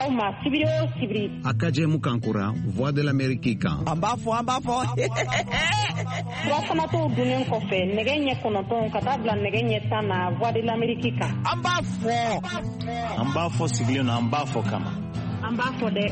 Akaje Mukankura, Voix de l'Amérique kan. Ambafo. Wasanato dunen kofe, negenye konoton katabla negenye sana Voix de l'Amérique kan. Ambafo sigilen ambafo kama. Ambafo de.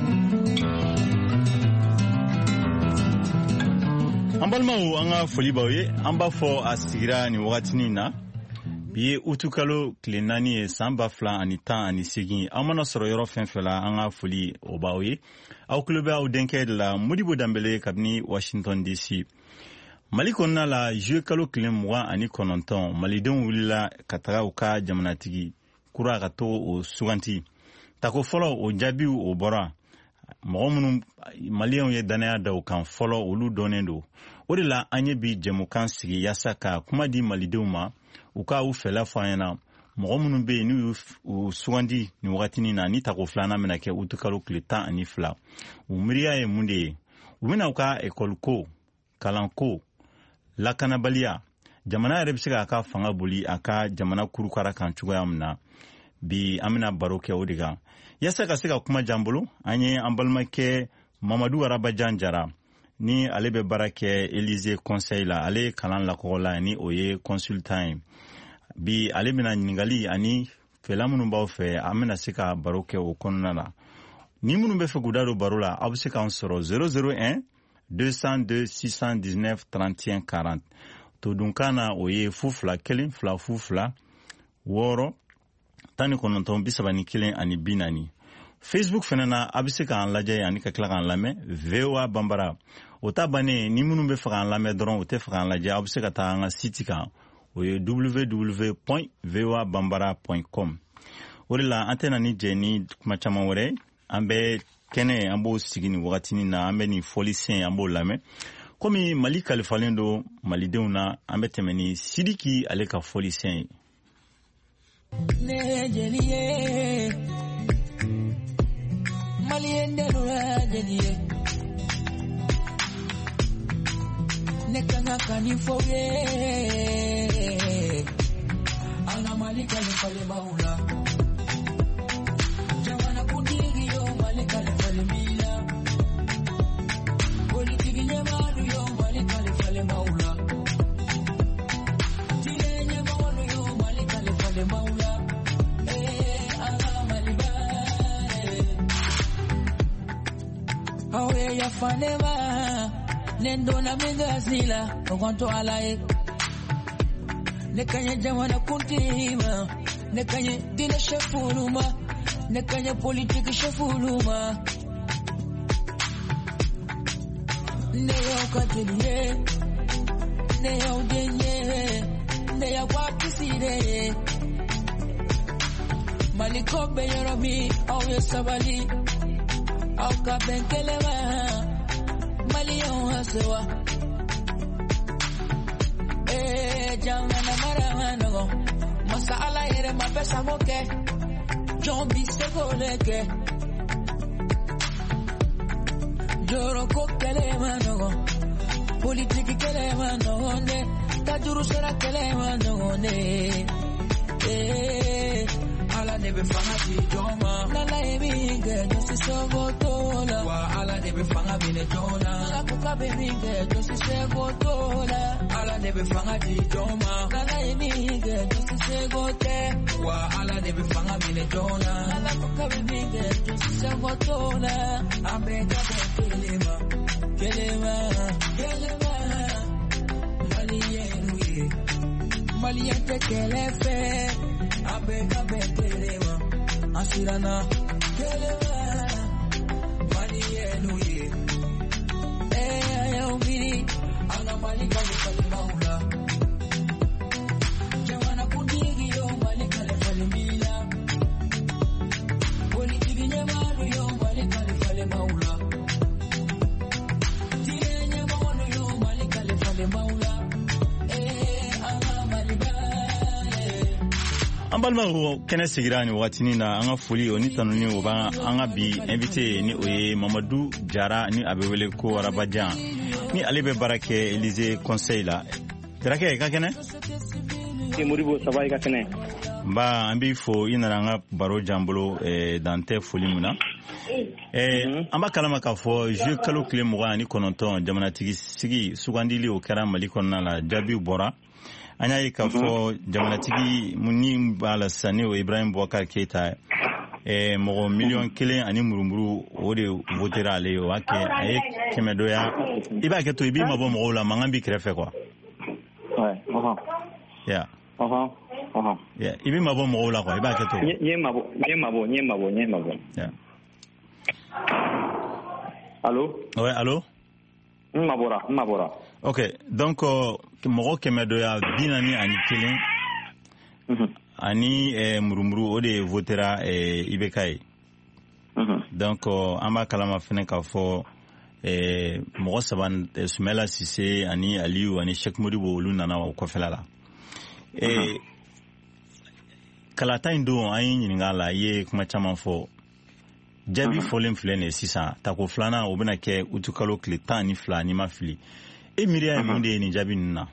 Ambalmaw anga foli bawe ambafo asigira ni wakati na. Biye utukalo klenani e samba flan ani tan ani sigi amana soro yoro fenfela anga foli obawe au klube au denke de la Modibo Dambele kabni Washington DC Maliko na la jeu kalo klem mwa ani kononton malidon wulila katara uka jamanatigi kura gato o suganti tako folo o jabi o bora mɔgɔminnu maliyɛnw ye danaya da o kan fɔlɔ olu dɔnnen don o de la an ye bi jɛmukan sigi yaasa ka kuma di malidenw ma u ka u fɛla fɔ an ɲɛna mɔgɔ minnu bɛ yen n'u y'u sugandi nin wagatinin na ni tako filanan bɛna kɛ utukalo tile 12 u miiriya ye mun de ye u bɛna u ka ekɔliko kalanko lakanabaliya jamana yɛrɛ bɛ se k'a ka fanga boli a ka jamana kurukara kan cogoya min na bi an bɛna baro kɛ o de kan yasa ka se ka kuma jan bolo an ye an balimakɛ Mamadu Arabajan Jara ni ale bɛ baara kɛ Élysée Conseil la ale kalan lakɔgɔ la ni o ye consultant ye bi ale bɛna ɲininkali ani fɛla minnu b'aw fɛ an bɛna se ka baro kɛ o kɔnɔna la ni minnu bɛ fɛ k'u da don baro la aw bɛ se k'an sɔrɔ 001 202 619 31 40 todunkan na o ye 02 222 6 19 ani 40 Facebook fana na a bɛ se k'an lajɛ ani ka tila k'an lamɛn VOA Bambara o ta bannen ni minnu bɛ fɛ k'an lamɛn dɔrɔn o tɛ fɛ k'an lajɛ aw bɛ se ka taa an ka site kan o ye www.voabambara.com o de la an tɛna ni jɛ ni kuma caman wɛrɛ an bɛ kɛnɛ an b'o sigi nin wagatinin na an bɛ nin fɔli sen an b'o lamɛn komi Mali kalifalen don malidenw na an bɛ tɛmɛ ni Sidiki ale ka fɔli sen ye. Nekanga kanifoge ana malika lefale maula jawana kudiri yo malika lefale mila politiki nyamaru yo malika lefale maula tile nyamaru yo malika lefale maula ana maliba awe ya fanema Nendo na mengazila Ogonto alae Nekanye jamana kuntima Nekanye dine shefuluma Nekanye politiki shefuluma Neyo katilie Neyo denye Neya wapisire Malikobe yoromi Auye sabali Auka benkelema Malion hasewa jangana maramano masala yere mapesa moke jombi segoleke joro kokele mano politiki kele mano ne tajuru sera kele mano ne ala nebe fangati joma nala ebinge josi sogotola wa ala nebe fanga bine jona nala kuka bebinge josi segotola ala nebe fangati joma nala ebinge josi segote wa ala nebe fanga bine jona nala kuka bebinge josi segotola ambega kelema maliyente kelefe abeka bekelema asirana kelema maliyenuye ayawbiri ana malika lefalemaula jawana kudigi yo malika lefalemila politiki nyamalu yo malika lefalemaula tile nyamalu yo malika lefalemaula an balimaw kɛnɛ sigira ni wagatinin na an ka foli o ni tanuni o b'an an ka bi invité ni o ye Mamadu Jara ni a bɛ wele ko Arabajan ni ale bɛ baara kɛ Élysée Conseil la Jarakɛ i ka kɛnɛ Modibo ça va i ka kɛnɛ nba an b'i fo i nana an ka baro jan bolo dan tɛ foli min na an b'a kalama k'a fɔ juillet kalo tile 29 jamanatigi sigi sugandili o kɛra Mali kɔnɔna la jaabiw bɔra an y'a ye k'a fɔ jamanatigi ni b'a la sisan ni o Ibrahim Boubacar Keita mɔgɔ miliyɔn 1 ani murumuru o de votera ale o b'a kɛ a ye 100 dɔya i b'a kɛ to i b'i mabɔ mɔgɔw la mankan b'i kɛrɛfɛ quoi yeah i b'i mabɔ mɔgɔw la quoi i b'a kɛ to nye mabɔ yeah Allô? Ouais, allô? Mabora. Ok, donc mɔgɔ 100 dɔya 40 ani 1 ani murumuru o de votera IBK ye donc an b'a kalama fɛnɛ k'a fɔ mɔgɔ 3 Sumela Sise ani Aliyu ani Sheikh Modibo olu nana o kɔfɛla la kalata in don an ye ɲininka la ye kuma caman fɔ jaabi fɔlen filɛ nin sisan tako filanan o bɛna kɛ utukalo tile 12 ni ma fili e miiriya ye mun de ye nin jaabi ninnu na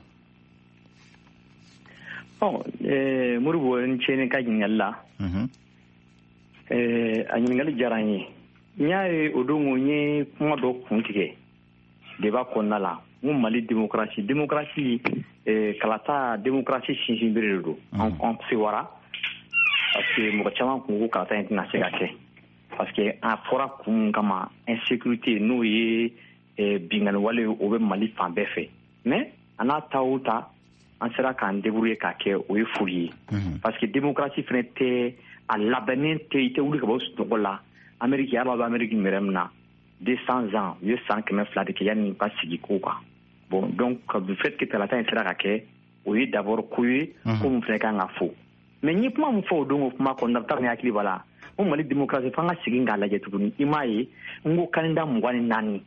Modibo n cɛni ka ɲininkali la a ɲininkali diyara n ye n y'a ye o don n ye kuma dɔ kun tigɛ débat kɔnɔna la n ko Mali démocratie kalata démocratie sinsin bere de don an sewara parce que mɔgɔ caman kun ko kalata in tɛna se ka kɛ parce que a fɔra kun kama insécurité n'o ye bingani wale o bɛ Mali fan bɛɛ fɛ mais a n'a ta o ta an sera k'an débrouiller k'a kɛ o ye foli ye parce que démocratie fɛnɛ tɛ a labɛnnen tɛ i tɛ wuli ka bɔ sunɔgɔ la Amérique y'a b'a Amérique yɛrɛ min na 200 ans u ye san 200 de kɛ yanni ka sigi ko kan bon donc du fait que kalata in sera ka kɛ o ye d'abord ko ye ko mun fɛnɛ kan ka fɔ mais n ye kuma mun fɔ o don o kuma kɔnɔna na ne hakili b'a la o Mali démocratie f'an ka segin k'a lajɛ tuguni i m'a ye n ko candidat 24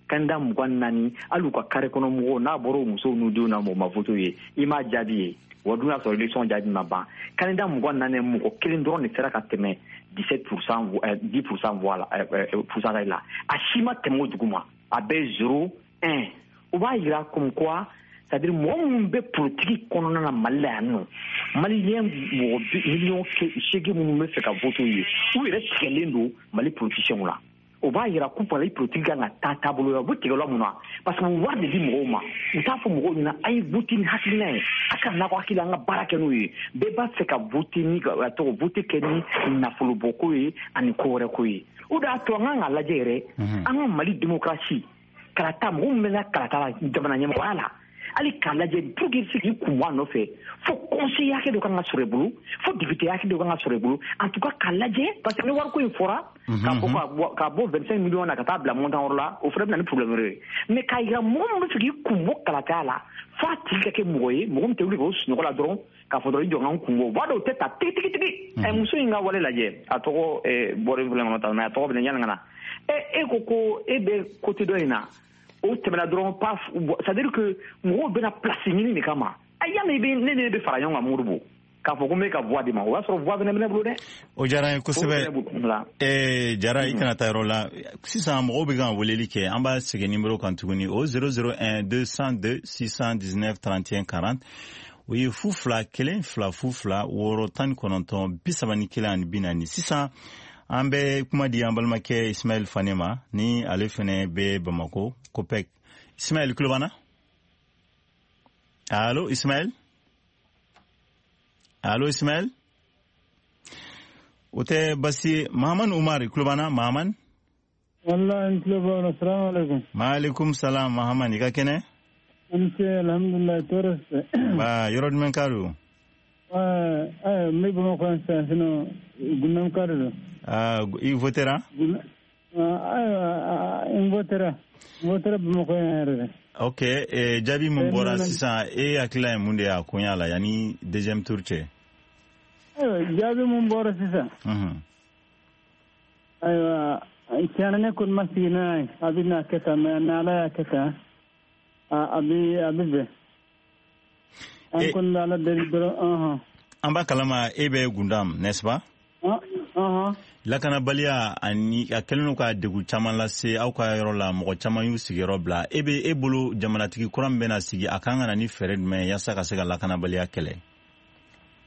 hali u ka carré kɔnɔ mɔgɔw n'a bɔra o musow n'u denw na mɔgɔ ma voté ye i m'a jaabi ye wa dun y'a sɔrɔ élection jaabi ma ban candidat 24 mɔgɔ kelen dɔrɔn de sera ka tɛmɛ 17% 10% voix la pourcentage la a si ma tɛmɛ o dugu ma a bɛ 0,1 o b'a yira comme quoi c'est-à-dire mɔgɔ minnu bɛ politique kɔnɔna na Mali la yan nɔ maliyɛn mɔgɔ miliyɔn 8 minnu bɛ fɛ ka voté ye u yɛrɛ tigɛlen don Mali politiciens la o b'a yira ko Mali politique kan ka taa taabolo la u bɛ tigɛ la mun na parce que wari de di mɔgɔw ma u t'a fɔ mɔgɔw ɲɛna a ye voté ni hakilina ye a ka nakɔ hakili an ka baara kɛ n'o ye bɛɛ b'a fɛ ka voté ni voté kɛ ni nafolobɔko ye ani ko wɛrɛ ko ye o de y'a to an kan ka lajɛ yɛrɛ an ka Mali démocratie kalata mɔgɔ min bɛ kalata la jamana ɲɛmɔgɔya la hali k'a lajɛ pour que se k'i kun bɔ a nɔfɛ fo conseiller hakɛ dɔ kan ka sɔrɔ i bolo fo député hakɛ dɔ kan ka sɔrɔ i bolo en tout cas k'a lajɛ parce que ni wariko in fɔra k'a bɔ 25 millions na ka taa bila montant wɛrɛ la o fana bɛ na ni problème wɛrɛ ye mais k'a yira mɔgɔ min bɛ fɛ k'i kun bɔ kalataya la fo a tigi ka kɛ mɔgɔ ye mɔgɔ min tɛ wuli k'o sunɔgɔ la dɔrɔn k'a fɔ dɔrɔn i jɔ n ka kun bɔ o b'a dɔn o tɛ ta tigitigi muso in ka wale lajɛ a tɔgɔ bɔra in filɛ kɔnɔ tan mais a tɔgɔ bɛ yanni ka na e ko e bɛ côté dɔ in na o tɛmɛna dɔrɔn pas c'est-à-dire que mɔgɔw bɛna place ɲini de kama a yanni ne bɛ fara ɲɔgɔn kan Modibo k'a fɔ ko n bɛ ka voix di ma o b'a sɔrɔ voix bɛ ne bolo dɛ o diyara n ye kosɛbɛ Jara i kana taa yɔrɔ la sisan mɔgɔw bɛ kan weleli kɛ an b'a segin numéro kan tuguni o 001 202 619 31 40 o ye 02 1 2 02 619 31 ani 40 sisan an bɛ kuma di an balimakɛ Ismaël Fane ma ni ale fana bɛ Bamako Copec Ismaël tulo b'an na allo Ismaël o tɛ basi Mahamane Umar tulo b'an na Mahamane wallahi tulo b'an na assalamu alaikum maaleykum salam Mahamane i ka kɛnɛ alhamdulillah tɔɔrɔ tɛ ba yɔrɔ jumɛn ka don n bɛ Bamako yan sisan sinon Gunam ka de don i votera n votera Bamako yan yɛrɛ de ok jaabi mun bɔra sisan e hakilila ye mun de y'a koɲa la yanni deuxième tour cɛ jaabi mun bɔra sisan ayiwa tiɲɛna ne kɔni ma sigi n'a ye a bɛ n'a kɛ tan mais n'Ala y'a kɛ tan a bɛ bɛn an kɔni bɛ Ala deli dɔrɔn an b'a kalama e bɛ Gundam n'est-ce pas lakanabaliya ani a kɛlen don ka degun caman lase aw ka yɔrɔ la mɔgɔ caman y'u sigiyɔrɔ bila e bolo jamanatigi kura min bɛna sigi a kan ka na ni fɛɛrɛ jumɛn yaasa ka se ka lakanabaliya kɛlɛ ayiwa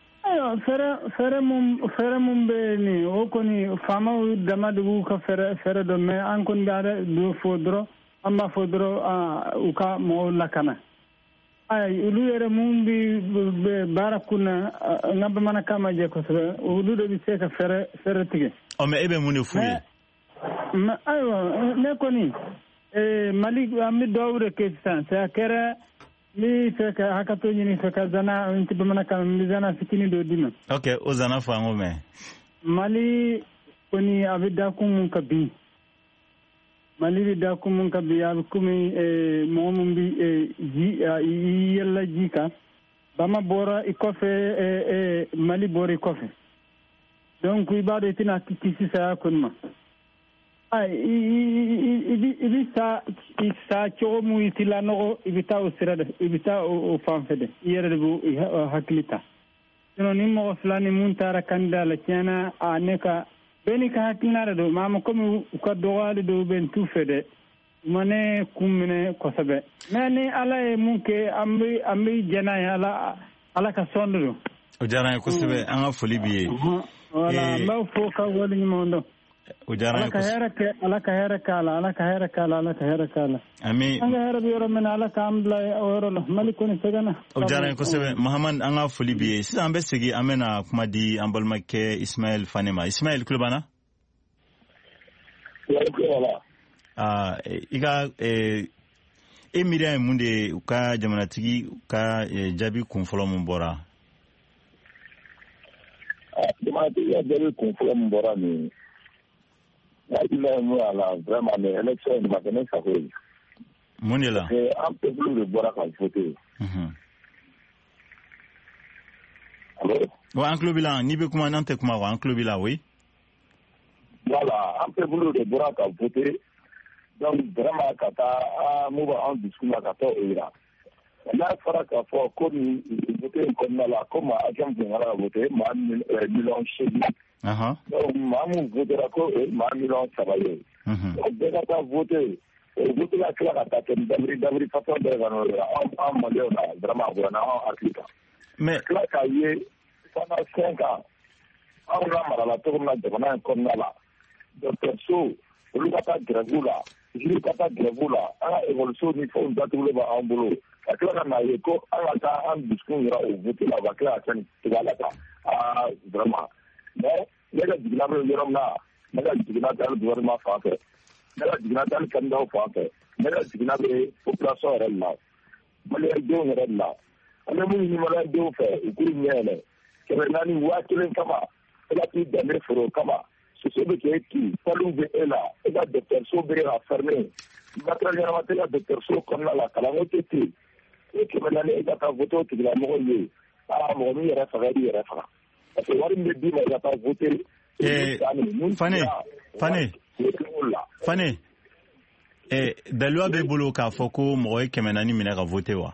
fere mum be ni o koni fama dama de ka fere do me an kon dare do fodro amma fodro uka mo lakana ay ulu yere mum bi barakuna ngaba mana kama je ko sere ulu do bi seka fere tige o me ebe mun fuye ma aywa ne koni malik ammi dawre ke san sa kera ni feka hakato ni feka zana inti bamana kam zana sikini do dina okay o zana fa ngome mali koni abida kum kabi mali da kum kabi ab kumi momum bi ji yella jika bama bora ikofe mali bora ikofe donc ibade tina kisi sa kunma ay ibi sa chomu itila no ibita usirada ibita o fanfede yere bu haklita no nimmo flani muntara kandala tiana aneka benika haklinara do mama komi ko dowali do ben tufede mane kumne kosabe nani ala e munke ambi jana ala ka sondro o jara ko sebe anga foli biye wala ma fo ka wali mondo ala ka hera kala ami anga hera bi ro mena ala kambla oro malikoni segana o jara ko sebe muhammad anga foli biye si ambe segi amena kuma di ambal makke ismail fanema ismail kulbana iga emiria munde ka jamanatigi ka jabi kunfolo mun bora jamanatigi jabi kunfolo mun bora ni il mo ala vraiment les élections de maintenant ça fait monela et un peu plus de bora ka voter alors wa en clubila ni be kuma nante kuma wa en clubila oui voilà un peu plus de bora ka voter donc vraiment kata mo ba en discours kata ira la fara ka fo ko ni voter comme la comme a jam de ngara voter ma million chéri donc mamu votera ko ma million sabaye donc de ka voter voter la clara ta tem dabri façon de gano en malien vraiment voilà en afrique mais la ka ye pendant 5 ans on a mara la tourna de bana comme là docteur so lu ka ta grevula jiri ka ta grevula ala évolution ni fo ndatu ba en boulot la clara na ye ko ala ta en discours ira au voter la va clara tan tigala ta vraiment mais nega digna be yorom na nega digna dal gouvernement français nega digna dal kanda français nega digna be population rella mali do rella ale mu ni mala do fe ikuri nyele kebe nani wa kelen kama ela ti dame foro kama so be ki palu be ela ela docteur so be a fermé matra ni ramate la docteur so comme la kala ngoteti e kebe nani ela ta voto ti la mo ye mo mi era fa gadi era fa parce que wari me di ma ya ta voter Fane dalwa be bolo ka foko mo e kemenani mina ka voter wa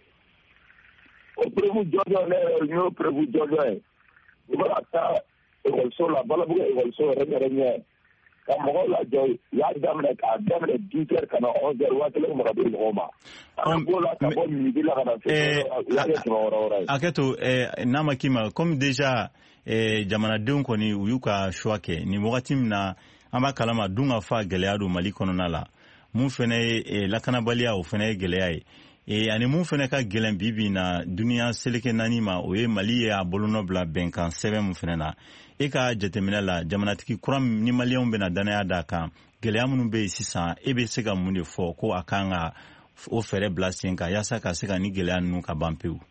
o prevu jojo le no prevu jojo e voilà ta évolution la bala bu évolution renye ka mo la jo ya damne ka damne 10h kana 11h wa tele mo ka be Roma la ka bo mi di la kana aketo nama kima comme déjà jamanadenw kɔni u y'u ka choix kɛ ni wagati min na an b'a kalama dun ka fa gɛlɛya don Mali kɔnɔna la mun fɛnɛ ye lakanabaliya o fɛnɛ ye gɛlɛya ye ani mun fɛnɛ ka gɛlɛn bibi na duniya seleke naani ma o ye Mali ye a bolonɔ bila bɛnkan sɛbɛn mun fɛnɛ na e ka jateminɛ la jamanatigi kura ni maliyɛnw bɛna danaya d'a kan gɛlɛya minnu bɛ yen sisan e bɛ se ka mun de fɔ ko a kan ka o fɛrɛ bila sen kan yaasa ka se ka ni gɛlɛya ninnu ka ban pewu.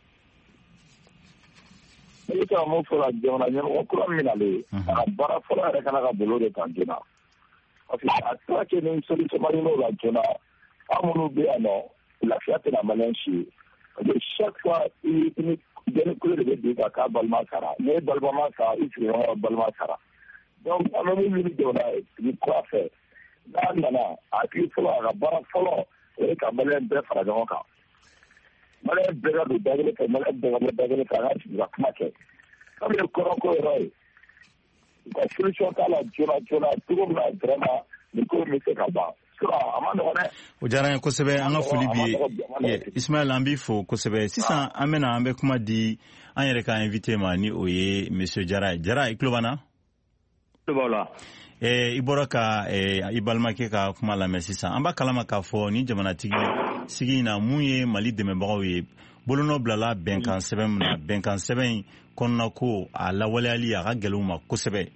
ita mo fora jona nyamo ko minale bara fora re kana ga bolo de tanjena afi atwa ke ni solution marino la jona amunu be ano la fiate la malenchi de chaque fois il de couleur de ka balma sara ne balma sara il balma sara donc amunu ni jona ni quoi faire na afi fora ga bara fora e ka balen be fara jonka mala bega do dagale ka mala dagale ka ha ci rakma ke comme le koroko roy la solution ta la jona tugo na drama ni ko mi se ka ba o diyara n ye kosɛbɛ an ka foli bi Ismaël an b'i fo kosɛbɛ sisan an bɛ kuma di an yɛrɛ ka invité ma ni o ye monsieur Jara i tulo b'an na i bɔra ka i balimakɛ ka kuma lamɛn sisan an b'a kalama k'a fɔ ni jamanatigi sigi in na mun ye Mali dɛmɛbagaw ye bolonɔ bilala bɛnkan sɛbɛn min na bɛnkan sɛbɛn in kɔnɔna ko a lawaleyali a ka gɛlɛn u ma kosɛbɛ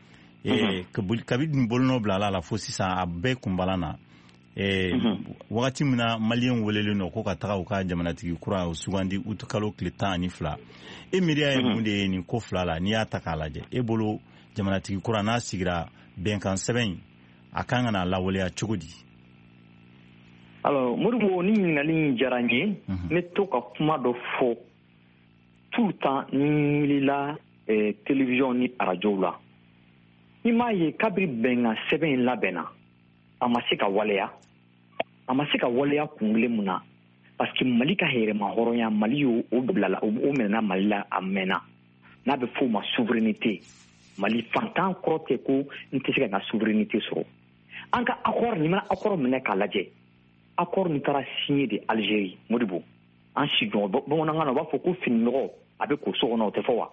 kabini bolonɔ bilala la fo sisan a bɛɛ kunbalan na wagati min na maliyɛn welelen nɔ ko ka taga u ka jamanatigi kura o sugandi utu kalo tile 12 e miiriya ye mun de ye nin ko fila la n'i y'a ta k'a lajɛ e bolo jamanatigi kura n'a sigira bɛnkan sɛbɛn a kan ka na lawaleya cogo di alors Modibo ni ɲininkali diyara n ye n bɛ to ka kuma dɔ fɔ tout le temps ni wulila télévision ni radio la i m'a ye kabiri bɛnkan sɛbɛn in labɛnna a ma se ka waleya kun kelen mun na parce que Mali ka hɛrɛma hɔrɔnya Mali y'o bilala o minɛna Mali la a mɛnna n'a bɛ f'o ma souveraineté Mali fantan kɔrɔ tɛ ko n tɛ se ka n ka souveraineté sɔrɔ an ka accord ni mana accord minɛ k'a lajɛ accord min taara signé de Algérie Modibo an sigiɲɔgɔn bamanankan na u b'a fɔ ko fininɔgɔ a bɛ ko so kɔnɔ o tɛ fɔ wa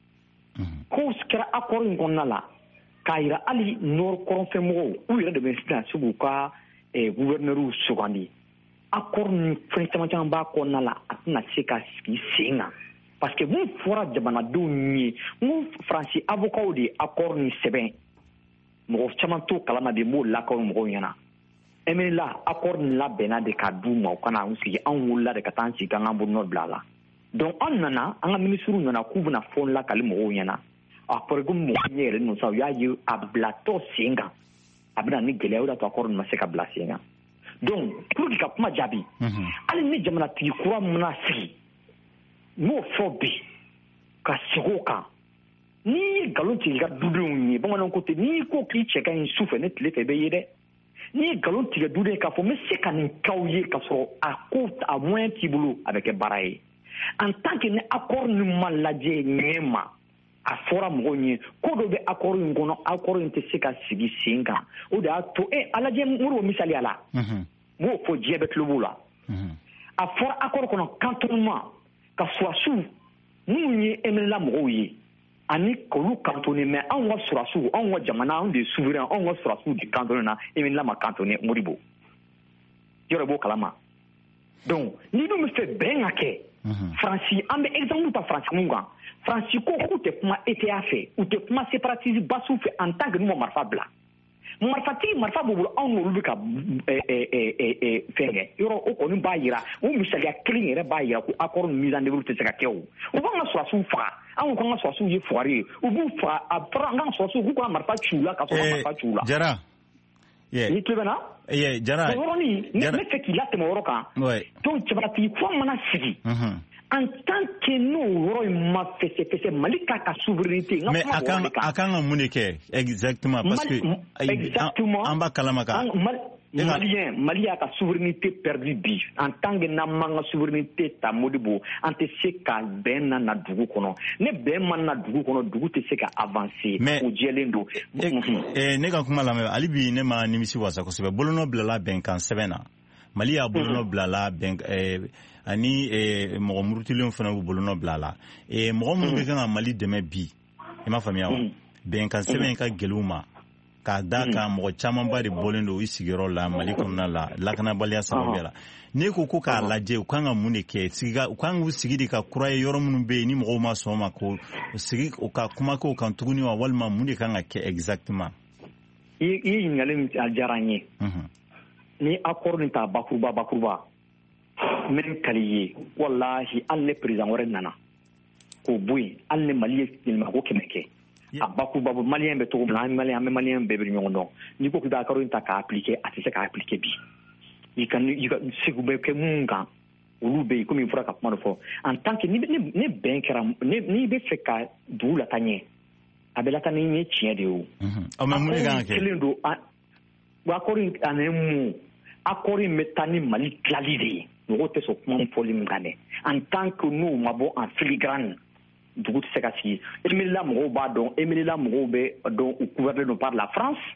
ko kɛra accord in kɔnɔna la k'a yira hali nord kɔrɔnfɛmɔgɔw u yɛrɛ de bɛ sisan se k'u ka gouverneurs sugandi accord ni fɛn caman b'a kɔnɔna la a tɛna se ka sigi sen kan parce que mun fɔra jamanadenw ye mun Faransi avocat de accord ni sɛbɛn mɔgɔ caman t'o kalama de m'o lakaw mɔgɔw ɲɛna la accord ni labɛnna de ka d'u ma u kana an sigi an wulila de ka taa an sigi an ka bolonɔ bila la donc an nana an ka ministres nana k'u bɛna fɔ lakali mɔgɔw ɲɛna a fɔra ko mɔgɔ ɲɛ yɛrɛ ninnu sa u y'a ye a bilatɔ sen kan a bɛna ni gɛlɛya o de y'a to accord ma se ka bila sen kan donc pour que ka kuma jaabi hali ni jamanatigi kura mana sigi n'o fɔ bi ka sigi o kan n'i ye nkalon tigɛ i ka dudenw ye bamananw ko ten n'i ko k'i cɛ ka ɲi su fɛ ne tile fɛ i bɛ ye dɛ n'i ye nkalon tigɛ duden k'a fɔ n bɛ se ka nin k'aw ye k'a sɔrɔ a ko a moyen t'i bolo a bɛ kɛ baara ye en tant que ni accord ni ma lajɛ ɲɛ ma a fɔra mɔgɔw ye ko dɔ bɛ accord in kɔnɔ accord in tɛ se ka sigi sen kan o de y'a to a lajɛ Modibo misaliya la n b'o fɔ diɲɛ bɛɛ tulo b'o la a fɔra accord kɔnɔ cantonnement ka surasiw minnu ye eminɛna mɔgɔw ye ani k'olu cantonné mais anw ka surasiw anw ka jamana anw de ye souverain anw ka surasiw de cantonné na eminɛna ma cantonné Modibo yɔrɔ b'o kalama donc ni dun bɛ fɛ bɛn ka kɛ Faransi an bɛ exemple ta Faransi mun kan Faransi ko k'u tɛ kuma ETA fɛ u tɛ kuma séparatiste basiw fɛ en tant que n'u ma marifa bila marifa b'u bolo anw n'olu bɛ ka fɛn kɛ yɔrɔ o kɔni b'a yira o misaliya kelen yɛrɛ b'a yira ko accord mise en œuvre tɛ se ka kɛ o u b'an ka surasiw faga anw k'an ka surasiw ye fugari ye u b'u faga a fɔra an ka surasiw k'u ka marifa ci u la ka sɔrɔ marifa ci u la Jara ni tulo bɛ na Jara yɔrɔnin ne fɛ k'i latɛmɛ yɔrɔ kan donc jamanatigi kura mana sigi en tant que n'o yɔrɔ in ma fɛsɛfɛsɛ Mali k'a ka souveraineté mais a kan ka mun de kɛ exactement parce que an b'a kalama ka Mali y'a ka souveraineté perdu bi en tant que n'an m'an ka souveraineté ta Modibo an tɛ se ka bɛn na dugu kɔnɔ ne bɛn ma na dugu kɔnɔ dugu tɛ se ka avancer o jɛlen don ne ka kuma lamɛn hali bi ne ma nimisi wasa kosɛbɛ bolonɔ bilala bɛnkan sɛbɛn na Mali y'a bolonɔ bilala ani mɔgɔ murutilenw fana b'u bolonɔ bilala mɔgɔ minnu bɛ kan ka Mali dɛmɛ bi i m'a faamuya wa bɛnkan sɛbɛn ka gɛlɛn ma k'a da kan mɔgɔ camanba de bɔlen don i sigiyɔrɔ la Mali kɔnɔna la lakanabaliya sababuya la ne ko k'a lajɛ u kan ka mun de kɛ u kan k'u sigi de ka kura ye yɔrɔ minnu bɛ yen ni mɔgɔw ma sɔn ma ko sigi u ka kuma k'o kan tuguni wa walima mun de kan ka kɛ exactement i ye ɲininkali min a diyara n ye ni accord nin ta bakuruba min kali ye wallahi hali ne président wɛrɛ nana k'o bɔ yen hali ne Mali ye yɛlɛma ko 100 kɛ a bakuruba maliyɛn bɛ cogo min na an bɛ maliyɛn bɛɛ bɛ ɲɔgɔn dɔn n'i ko k'i bɛ accord in ta k'a appliquer a tɛ se k'a appliquer bi i ka segu bɛ kɛ mun kan olu bɛ yen komi i fɔra ka kuma dɔ fɔ en tant que ni bɛn kɛra n'i bɛ fɛ ka dugu lataa ɲɛ a bɛ lataa ni ɲɛ tiɲɛ de ye o kelen don accord in ani mun accord in bɛ taa ni Mali tilali de ye mɔgɔw tɛ sɔn kuma fɔli min kan dɛ en tant que n'o ma bɔ en filigrane dugu tɛ se ka sigi Emilila mɔgɔw b'a dɔn Emilila mɔgɔw bɛ dɔn u gouverné par la France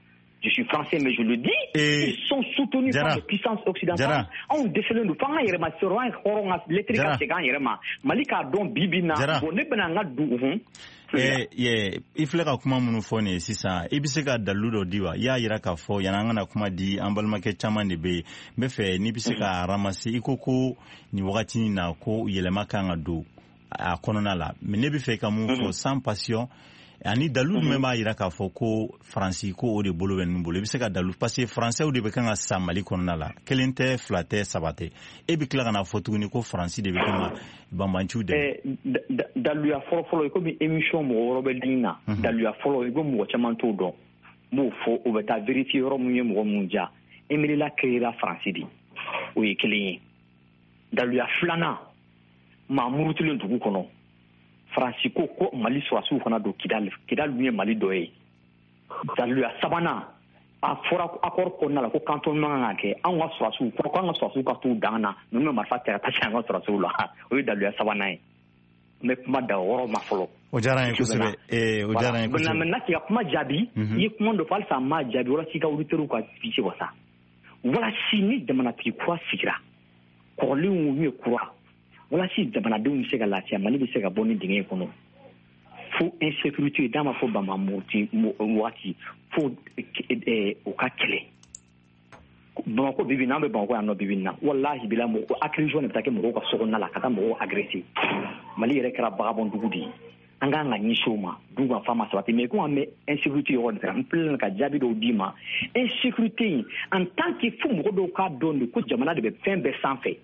Je suis français, mais je le dis. Ils sont soutenus par les puissances occidentales. On défile nous. Fanga yerema soroan horonga letrika segan yerema. Malika don bibina. Bonne benanga du. Ifle ka kuma munu fɔ ne sisan i bɛ se ka dalu dɔ di wa i y'a yira k'a fɔ yan'an kana kuma di an balimakɛ caman de bɛ yen n bɛ fɛ n'i bɛ se ka ramase i ko nin wagati in na ko yɛlɛma kan ka don a kɔnɔna la mais ne bɛ fɛ ka mun fɔ sans passion ani dalu min b'a yira k'a fɔ ko faransi ko o de bolo bɛ ninnu bolo i bɛ se ka dalu parce que faransɛw de bɛ kan ka sa mali kɔnɔna la kelen tɛ fila tɛ saba tɛ e bɛ tila ka na fɔ tuguni ko faransi de bɛ kan ka banbanciw dɛmɛ. Daluya fɔlɔfɔlɔ i komi émission mɔgɔ wɛrɛ bɛ din na daluya fɔlɔ i ko mɔgɔ caman t'o dɔn n b'o fɔ o bɛ taa vérifier yɔrɔ min ye mɔgɔ mun ja Emerila créera faransi de o ye kelen ye daluya filanan maa murutilen dugu kɔnɔ faransi ko mali sɔrɔsiw fana don kidal min ye mali dɔ ye daluya sabanan a fɔra accord kɔnɔna la ko cantonnement kan ka kɛ anw ka sɔrɔsiw ko an ka sɔrɔsiw ka t'u dan na ninnu bɛ marifa tɛ ka taa an ka sɔrɔsiw la o ye daluya sabanan ye n bɛ kuma da wɔɔrɔ ma fɔlɔ. O diyara n ye kosɛbɛ o diyara n ye kosɛbɛ. Maintenant k'i ka kuma jaabi i ye kuma dɔ fɔ halisa n m'a jaabi walasa i ka auditeurs ka fiche wa sa walasa ni jamanatigi kura sigira kɔrɔlenw min ye kura walasa jamanadenw bɛ se ka lafiya mali bɛ se ka bɔ ni dingɛ in kɔnɔ fo insécurité d'a ma fɔ bamamoti waati fo o ka kɛlɛ Bamako bibi n'an bɛ Bamako yan nɔ bibi na wallahi bila mɔgɔ agression de bɛ taa kɛ mɔgɔw ka sokɔnɔna la ka taa mɔgɔw agresser mali yɛrɛ kɛra bagabɔn dugu de ye an k'an ka ɲɛsin o ma du ka fa ma sabati mais ko an bɛ insécurité yɔrɔ de kan n filɛ ka jaabi dɔw d'i ma insécurité in en tant que fo mɔgɔ dɔw k'a dɔn de ko jamana de bɛ fɛn bɛɛ sanfɛ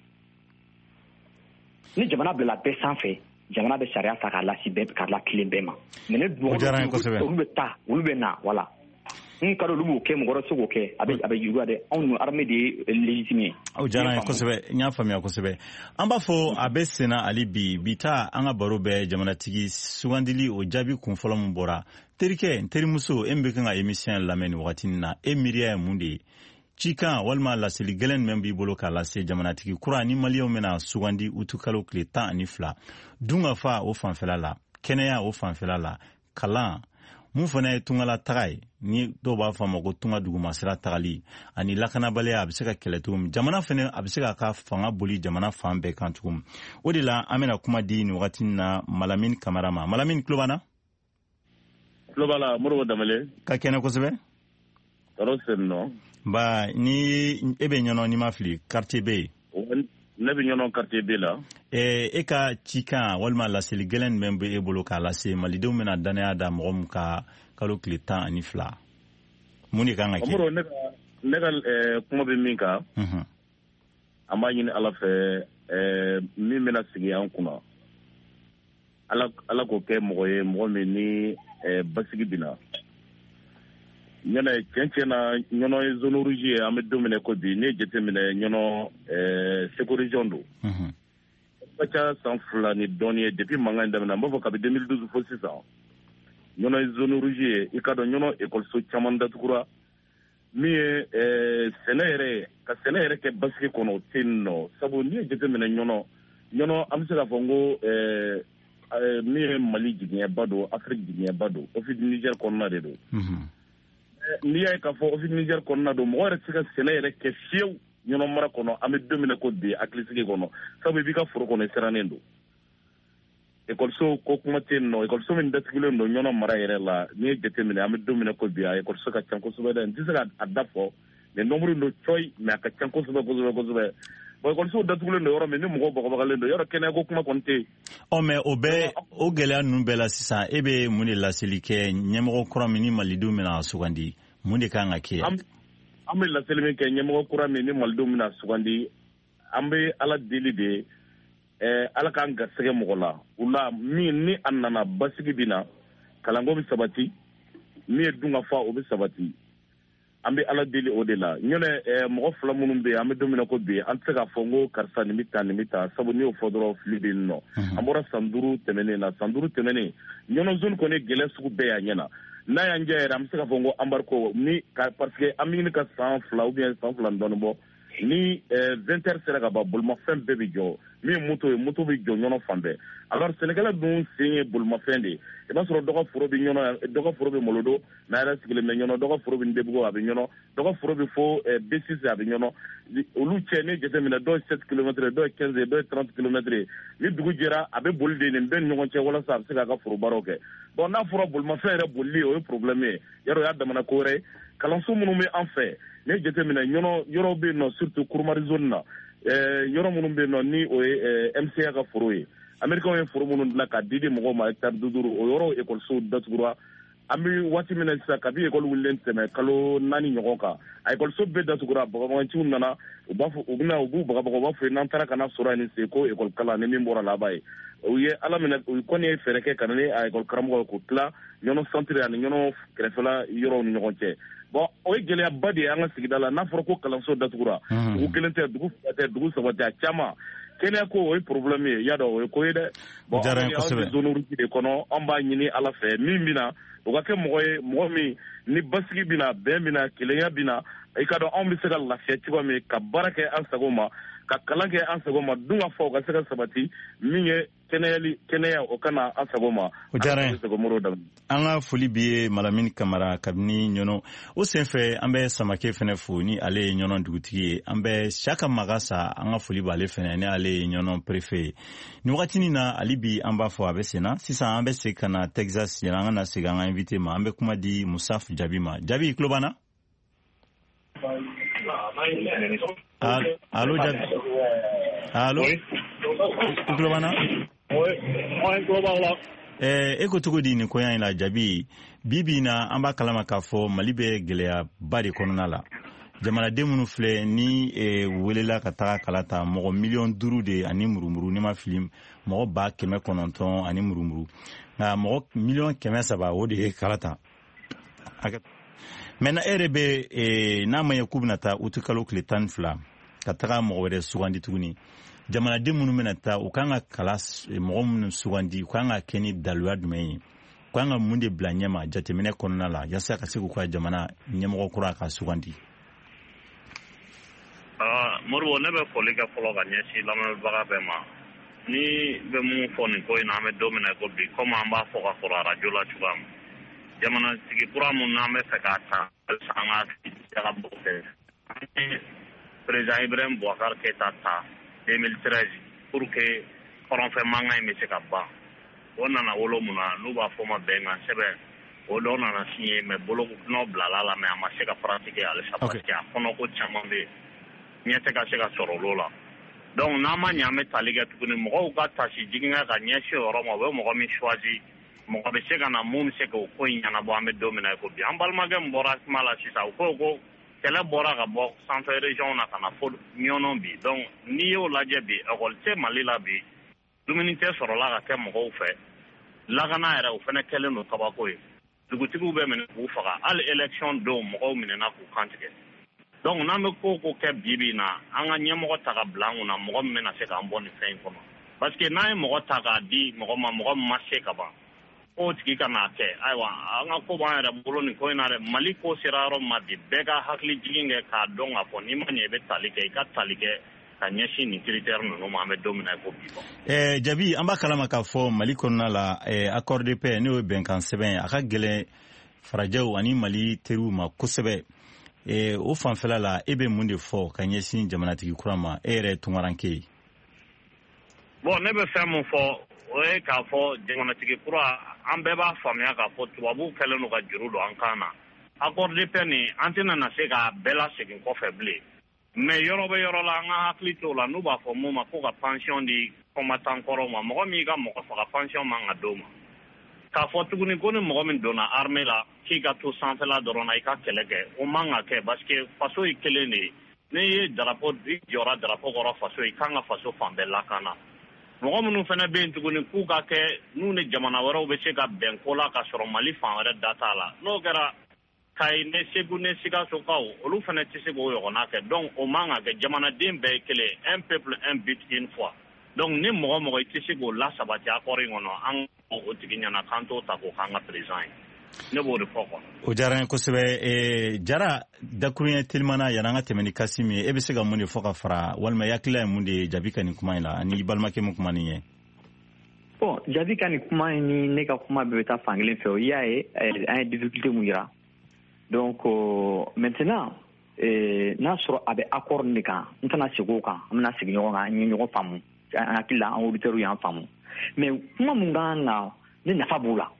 ni jamana bila bɛɛ sanfɛ jamana bɛ sariya ta k'a lasi bɛɛ k'a la tilen bɛɛ ma mais ne duwawu olu bɛ taa olu bɛ na voilà n ka olu b'o kɛ mɔgɔ wɛrɛ se k'o kɛ a bɛ juguya dɛ anw nu armée de ye légitime ye. O diyara n ye kosɛbɛ n y'a faamuya kosɛbɛ an b'a fɔ a bɛ senna hali bi taa an ka baro bɛɛ jamanatigi sugandili o jaabi kun fɔlɔ min bɔra terikɛ n terimuso e min bɛ kan ka émission lamɛn nin wagati in na e miiriya ye mun de ye cikan walima laseli gɛlɛn min b'i bolo k'a lase jamanatigi kura ni maliyɛnw bɛna sugandi utu kalo tile 12 dungafa o fanfɛla la kɛnɛya o fanfɛla la kalan mun fana ye tungala taga ye ni dɔw b'a fɔ a ma ko tunga duguma sira tagali ani lakanabaliya a bɛ se ka kɛlɛ cogo min jamana fana a bɛ se ka ka fanga boli jamana fan bɛɛ kan cogo min o de la an bɛna kuma di nin wagati na Malamine Kamara ma Malamine tulo b'an na. tulo b'a la Modibo Danbɛlɛ ka kɛnɛ kosɛbɛ. tɔɔrɔ sen nɔ. ba ni e bɛ ɲɔnɔ ni ma fili quartier bɛ yen. ne bɛ ɲɔnɔ quartier B la. e ka cikan walima laseli gɛlɛn min bɛ e bolo k'a lase malidenw bɛna danaya da mɔgɔ min ka kalo tile 12 mun de kan ka kɛ. ne ka kuma bɛ min kan an b'a ɲini ala fɛ min bɛna sigi an kunna ala k'o kɛ mɔgɔ ye mɔgɔ min ni basigi bɛna ɲɛnɛ cɛn na ɲɔnɔ ye zone rouge ye an bɛ don minɛ ko bi ne jateminɛ ɲɔnɔ Seko region don ka ca san 2 ni dɔɔnin ye depuis mankan in daminɛ n b'a fɔ kabi 2012 fo sisan ɲɔnɔ ye zone rouge ye i ka dɔn ɲɔnɔ école caman datugura min ye sɛnɛ yɛrɛ ka sɛnɛ yɛrɛ kɛ basigi kɔnɔ o tɛ yen nɔ sabu n'i ye jateminɛ ɲɔnɔ an bɛ se k'a fɔ n ko min ye Mali jigiɲɛba don Afrique jigiɲɛba don OFID Niger kɔnɔna de don n'i y'a ye k'a fɔ OFID Niger kɔnɔna don mɔgɔ yɛrɛ tɛ se ka sɛnɛ yɛrɛ kɛ fiyewu ɲɔnɔ mara kɔnɔ an bɛ don min na ko bi hakilisigi kɔnɔ sabu i b'i ka foro kɔnɔ i sirannen don ekɔliso ko kuma tɛ yen nɔ ekɔliso min datugulen don ɲɔnɔ mara yɛrɛ la n'i ye jateminɛ an bɛ don min na ko bi a ekɔliso ka ca kosɛbɛ dɛ n tɛ se ka da fɔ mais nombre don cɔyi mais a ka ca kosɛbɛ bon ekɔliso datugulen don yɔrɔ min ni mɔgɔw bagabagalen don yɔrɔ kɛnɛya ko kuma kɔni tɛ yen. mais o gɛlɛya ninnu bɛɛ la sisan e bɛ mun de laseli kɛ ɲɛmɔgɔ kura min ni malidenw bɛna sugandi mun de kan ka kɛ. an bɛ laseli min kɛ ɲɛmɔgɔ kura min ni malidenw bɛna sugandi an bɛ ala deli de ala k'an garisɛgɛ mɔgɔ la o la min ni a nana basigi bɛ na kalanko bɛ sabati min ye dungafa o bɛ sabati an bɛ ala deli o de la ɲɔnɛ mɔgɔ 2 minnu bɛ yen an bɛ don min na ko bi an tɛ se k'a fɔ n ko karisa nin bɛ taa sabu n'i y'o fɔ dɔrɔn fili bɛ yen nɔ an bɔra san 5 tɛmɛnen na san 5 tɛmɛnen ɲɔnɔ zone kɔni gɛlɛya sugu bɛɛ y'a ɲɛna n'a y'an jɛ yɛrɛ an bɛ se k'a fɔ n ko embargo ni parce que an bɛ ɲini ka san 2 ou bien san 2 ni dɔɔnin bɔ ni 20h sera ka ba bolimafɛn bɛɛ bɛ jɔ min moto bɛ jɔ ɲɔnɔ fan bɛɛ alors Sénégalais dun sen ye bolimafɛn de ye i b'a sɔrɔ dɔ ka foro bɛ ɲɔnɔ dɔ ka foro bɛ Molodo n'a yɛrɛ sigilen bɛ ɲɔnɔ dɔ ka foro bɛ Ndebugo a bɛ ɲɔnɔ dɔ ka foro bɛ fo B6 a bɛ ɲɔnɔ olu cɛ ni jateminɛ dɔ ye 7 km dɔ ye 15 dɔ ye 30 km ni dugu jɛra a bɛ boli de nin bɛɛ ni ɲɔgɔn cɛ walasa a bɛ se k'a ka foro baaraw kɛ bon n'a fɔra bolimafɛn yɛrɛ bolili o ye problème ye yarɔ o y'a damana ko wɛrɛ ye kalanso minnu bɛ an fɛ ne jateminɛ yɔrɔ bɛ yen nɔ surtout Kurumari zone na yɔrɔ minnu bɛ yen nɔ ni o ye MCA ka foro ye Américains ye foro minnu dilan ka di mɔgɔw ma hectare 5 o yɔrɔ ekɔlisow datugura an bɛ waati min na sisan kabi ekɔli wulilen tɛmɛ kalo 4 ɲɔgɔn kan a ekɔliso bɛɛ datugura bagabaganciw nana u b'u bagabaga u b'a fɔ n'an taara ka na sɔrɔ ni se ko ekɔli kalan ni min bɔra laban ye u ye ala minɛ u kɔni ye fɛɛrɛ kɛ ka na ni a ekɔli karamɔgɔ k'u tila ɲɔnɔ centre ani ɲɔnɔ kɛrɛfɛla yɔrɔw ni ɲɔgɔn cɛ bon o ye gɛlɛyaba de ye an ka sigida la n'a fɔra ko kalanso datugura dugu kelen tɛ dugu fila tɛ dugu saba tɛ a caman kɛnɛya ko o ye problème ye y'a dɔn o ye ko ye dɛ bon an bɛ zone rouge de kɔnɔ an b'a ɲini ala fɛ min bɛna o ka kɛ mɔgɔ ye mɔgɔ min ni basigi bɛna bɛn bɛna kelenya bɛna i ka dɔn anw bɛ se ka lafiya cogoya min ka baara kɛ an sago ma ka kalan kɛ an sago ma dun ka fɔ o ka se ka sabati min ye kɛnɛya o kana an sago ma o diyara an ka foli bi ye Malamini Kamara kabini ɲɔnɔ o senfɛ an bɛ Samakɛ fɛnɛ fo ni ale ye ɲɔnɔ dugutigi ye an bɛ Saka Magasa an ka foli b'ale fɛnɛ ni ale ye ɲɔnɔ préfet ye ni wagatinin na ali bi an b'a fɔ a bɛ senna sisan an bɛ segin ka na Texas yan an ka na segin an ka invité ma an bɛ kuma di Musaf Jabi ma Jabi i tulo b'an na Allo Jabi allo i tulo b'an na e ko cogo di nin koɲa in la Jabi bibi na an b'a kalama k'a fɔ Mali bɛ gɛlɛyaba de kɔnɔna la jamanaden minnu filɛ ni welela ka taga kala ta mɔgɔ 5,000,000 de ani murumuru ni ma fili mɔgɔ 900,000 ani murumuru nka mɔgɔ 300,000 o de ye kala ta maintenant e yɛrɛ bɛ n'a ma ye k'u bɛna taa uti kalo tile 12 ka taga mɔgɔ wɛrɛ sugandi tuguni jamanaden minnu bɛna taa u kan ka kala mɔgɔ minnu sugandi u kan ka kɛ ni daluya jumɛn ye u kan ka mun de bila ɲɛma jateminɛ kɔnɔna la yasa ka se k'u ka jamana ɲɛmɔgɔ kura ka sugandi Moribo ne bɛ foli kɛ fɔlɔ ka ɲɛsin lamɛnbaga bɛɛ ma ni bɛ mun fɔ nin ko in na an bɛ don min na ko bi komi an b'a fɔ ka kɔrɔ arajo la cogoya min jamanatigi kura minnu n'an bɛ fɛ k'a ta halisa an ka bɔ kɛ an ye président Ibrahim Boubacar Keïta ta 2013 pour que kɔrɔnfɛ mankan in bɛ se ka ban o nana wolo mun na n'u b'a fɔ ma bɛnkan sɛbɛn o dɔw nana signé mais bolokokinaw bilala la mais a ma se ka pratiquer halisa parce que a kɔnɔko caman bɛ yen ɲɛ tɛ ka se ka sɔrɔ olu la donc n'an ma ɲɛ an bɛ tali kɛ tuguni mɔgɔw ka tasi jigin ka ɲɛsin o yɔrɔ ma u bɛ mɔgɔ min choisi mɔgɔ bɛ se ka na mun bɛ se k'o ko in ɲɛnabɔ an bɛ don min na ko bi an balimakɛ min bɔra kuma la sisan u ko kɛlɛ bɔra ka bɔ sanfɛ région na ka na fo ɲɔnɔ bi donc n'i y'o lajɛ bi école tɛ Mali la bi dumuni tɛ sɔrɔla ka kɛ mɔgɔw fɛ lakana yɛrɛ o fana kɛlen don kabako ye dugutigiw bɛ minɛ k'u faga hali élection don mɔgɔw minɛna k'u kantigɛ donc n'an bɛ ko kɛ bi na an ka ɲɛmɔgɔ ta ka bila an kunna mɔgɔ min bɛna se k'an bɔ nin fɛn in kɔnɔ parce que n'an ye mɔgɔ ta k'a di mɔgɔ min ma se ka ban o tigi ka n'a kɛ ayiwa an ka ko b'an yɛrɛ bolo nin ko in na dɛ Mali ko sera yɔrɔ ma bi bɛɛ ka hakili jigin kɛ k'a dɔn k'a fɔ n'i ma ɲɛ i bɛ tali kɛ i ka tali kɛ ka ɲɛsin nin critère ninnu ma an bɛ don min na ko bi Jabi an b'a kalama k'a fɔ Mali kɔnɔna la accord de paix n'o ye bɛnkan sɛbɛn a ka gɛlɛn farajɛw ani Mali teriw ma kosɛbɛ o fanfɛla la e bɛ mun de fɔ ka ɲɛsin jamanatigi kura ma e yɛrɛ tunkaranke ye bon ne bɛ fɛn mun fɔ o ye k'a fɔ jamanatigi kura an bɛɛ b'a faamuya k'a fɔ tubabuw kɛlen don ka juru don an kan na accord de paix nin an tɛna na se k'a bɛɛ lasegin kɔfɛ bilen mais yɔrɔ bɛ yɔrɔ la an ka hakili t'o la n'u b'a fɔ mun ma ko ka pension di combattant kɔrɔw ma mɔgɔ min ka mɔgɔ faga pension man ka d'o ma k'a fɔ tuguni ko ni mɔgɔ min donna armée la k'i ka to sanfɛla dɔrɔn na i ka kɛlɛ kɛ o man ka kɛ parce que faso ye kelen de ye n'i ye drapeau i jɔra drapeau kɔrɔ faso i kan ka faso fan bɛɛ lakana mɔgɔ minnu fana bɛ yen tuguni k'u ka kɛ n'u ni jamana wɛrɛw bɛ se ka bɛn ko la ka sɔrɔ Mali fan wɛrɛ da t'a la n'o kɛra Kayi ne Segu ne Sikasokaw olu fana tɛ se k'o ɲɔgɔnna kɛ donc o man ka kɛ jamanaden bɛɛ ye kelen un peuple un but une fois donc ni mɔgɔ i tɛ se k'o lasabati accord in kɔnɔ an o tigi ɲɛna k'an t'o ta k'o k'an ka président ye ne b'o de fɔ quoi. O diyara n ye kosɛbɛ. Jara dakuruɲɛ telimana yan'an ka tɛmɛ ni Kassim ye, e bɛ se ka mun de fɔ ka fara walima i hakilila ye mun de ye Jaabi ka nin kuma in la ani i balimakɛ mun kuma nin ye? Bon, Jaabi ka nin kuma in ni ne ka kuma bɛɛ bɛ taa fan kelen fɛ o y'a ye an ye difficulté mun yira. Donc maintenant n'a sɔrɔ a bɛ accord de kan n tɛna segin o kan an bɛna segin ɲɔgɔn kan an ye ɲɔgɔn faamu an hakili la an auditeurs y'an faamu mais kuma mun kan ka ne nafa b'o la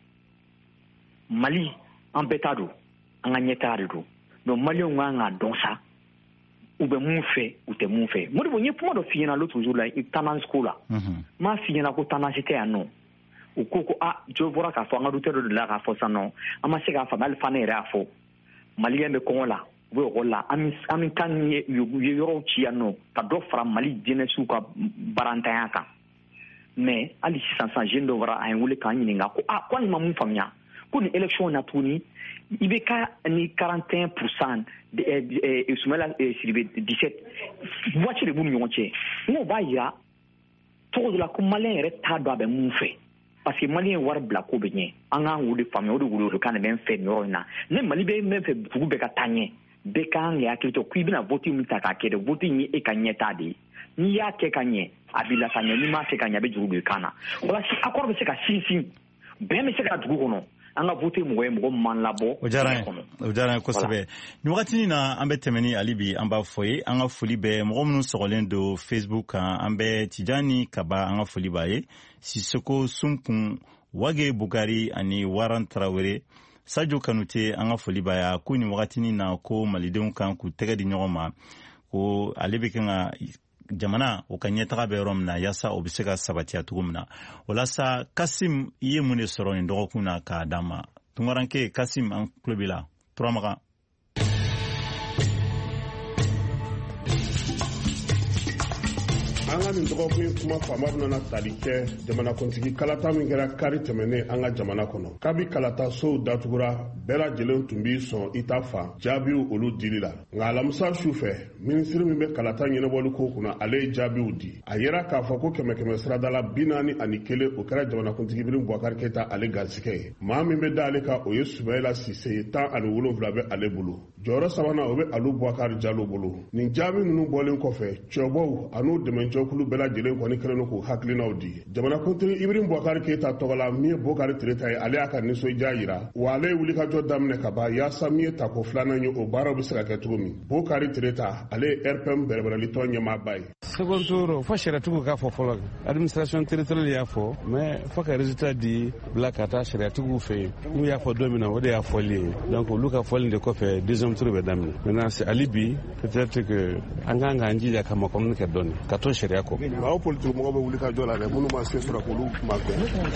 Mali an bɛɛ ta don an ka ɲɛtaga de don donc maliyɛnw kan ka dɔn sa u bɛ mun fɛ u tɛ mun fɛ Modibo n ye kuma dɔ f'i ɲɛna l'autre jour la tendance ko la m'a f'i ɲɛna ko tendance tɛ yan nɔ u ko jo bɔra k'a fɔ an ka auditeur dɔ de la k'a fɔ sisan nɔ an ma se k'a faamu hali fana yɛrɛ y'a fɔ maliyɛn bɛ kɔngɔ la u bɛ ekɔli la an bɛ kan ye yɔrɔw ci yan nɔ ka dɔ fara Mali jeunesse ka barantanya kan mais hali sisan jeune dɔ bɔra a ye wele k'an ɲininka ko ko hali ma mun faamuya ko ni élection na tuguni i bɛ ka ni 41% Soumaïla Sidibé 17 voiture de b'u ni ɲɔgɔn cɛ n'o b'a yira tɔgɔ dɔ la ko maliyɛn yɛrɛ t'a dɔn a bɛ mun fɛ parce que maliyɛn wari bila ko bɛ ɲɛ an k'an k'o de faamuya o de wolo kan de bɛ n fɛ nin yɔrɔ in na ne Mali bɛ n fɛ dugu bɛɛ ka taa ɲɛ bɛɛ kan k'i hakili to ko i bɛna vote min ta k'a kɛ dɛ vote in ye e ka ɲɛtaa de ye n'i y'a kɛ ka ɲɛ a b'i la ka ɲɛ n'i m'a kɛ ka ɲɛ a bɛ juru don i kan na walasa accord bɛ se ka sinsin bɛn bɛ se ka dugu kɔnɔ an ka vote mɔgɔ ye mɔgɔ man labɔ o diyara n ye kosɛbɛ nin wagati na an bɛ tɛmɛ ni hali bi an b'a fɔ ye an ka foli bɛ mɔgɔ minnu sɔgɔlen don Facebook kan an bɛ Tijani Kaba an ka foli b'a ye Sisoko Sunkun Wage Bukari ani Waran Tarawele Sadio Kanute an ka foli b'a ye ko nin wagati na ko malidenw kan k'u tɛgɛ di ɲɔgɔn ma ko ale bɛ kan ka jamana o ka ɲɛtaga bɛ yɔrɔ min na yaasa o bɛ se ka sabatiya cogo min na walasa Kassim i ye mun de sɔrɔ nin dɔgɔkun na k'a d'an ma tunkaranke Kassim an tulo b'i la Turamagan. An ka nin dɔgɔkun kuma faama nana tali kɛ jamanakuntigi kalata min kɛra kari tɛmɛnen an ka jamana kɔnɔ kabi kalata sow datugura bɛɛ lajɛlen tun b'i sɔn i ta fa jaabiw olu dili la nka alamisa su fɛ minisiri min bɛ kalata ɲɛnabɔli ko kunna ale ye jaabiw di a yera k'a fɔ ko kɛmɛ siradala 41 o kɛra jamanakuntigi Ibrahim Boubacar Keita ale garisɛgɛ ye maa min bɛ da ale kan o ye Soumaïla Cissé ye 17 bɛ ale bolo jɔyɔrɔ sabanan o bɛ Alu Boubacar Diallo bolo nin jaabi ninnu bɔlen kɔfɛ cɛbɔw an'u dɛmɛjɛkulu bɛɛ lajɛlen kɔni kɛlen k'u hakilinaw di jamanakuntigi Ibrahim Boubacar Keita tɔgɔla min ye Bokari Tireta ye ale y'a ka nisɔndiya yira wa ale ye wulikajɔ daminɛ ka ban yaasa min ye tako filanan ye o baaraw bɛ se ka kɛ cogo min Bokari Tireta ale ye RPM bɛrɛbɛrɛlitɔ ɲɛmaaba ye. Second tour fo sariatigiw k'a fɔ fɔlɔ administration territoriale y'a fɔ mais fo ka résultat di bila ka taa sariatigiw fɛ yen n'u y'a fɔ don min na o de y'a fɔli ye donc olu ka fɔli de kɔfɛ deuxième tour bɛ daminɛ maintenant c'est hali bi peut-être que an kan k'an jija ka makɔnɔni kɛ dɔɔni ka to sariya kɔ. aw politique mɔgɔw bɛ wuli ka jɔ la dɛ minnu ma se sɔrɔ k'olu ma kɛ.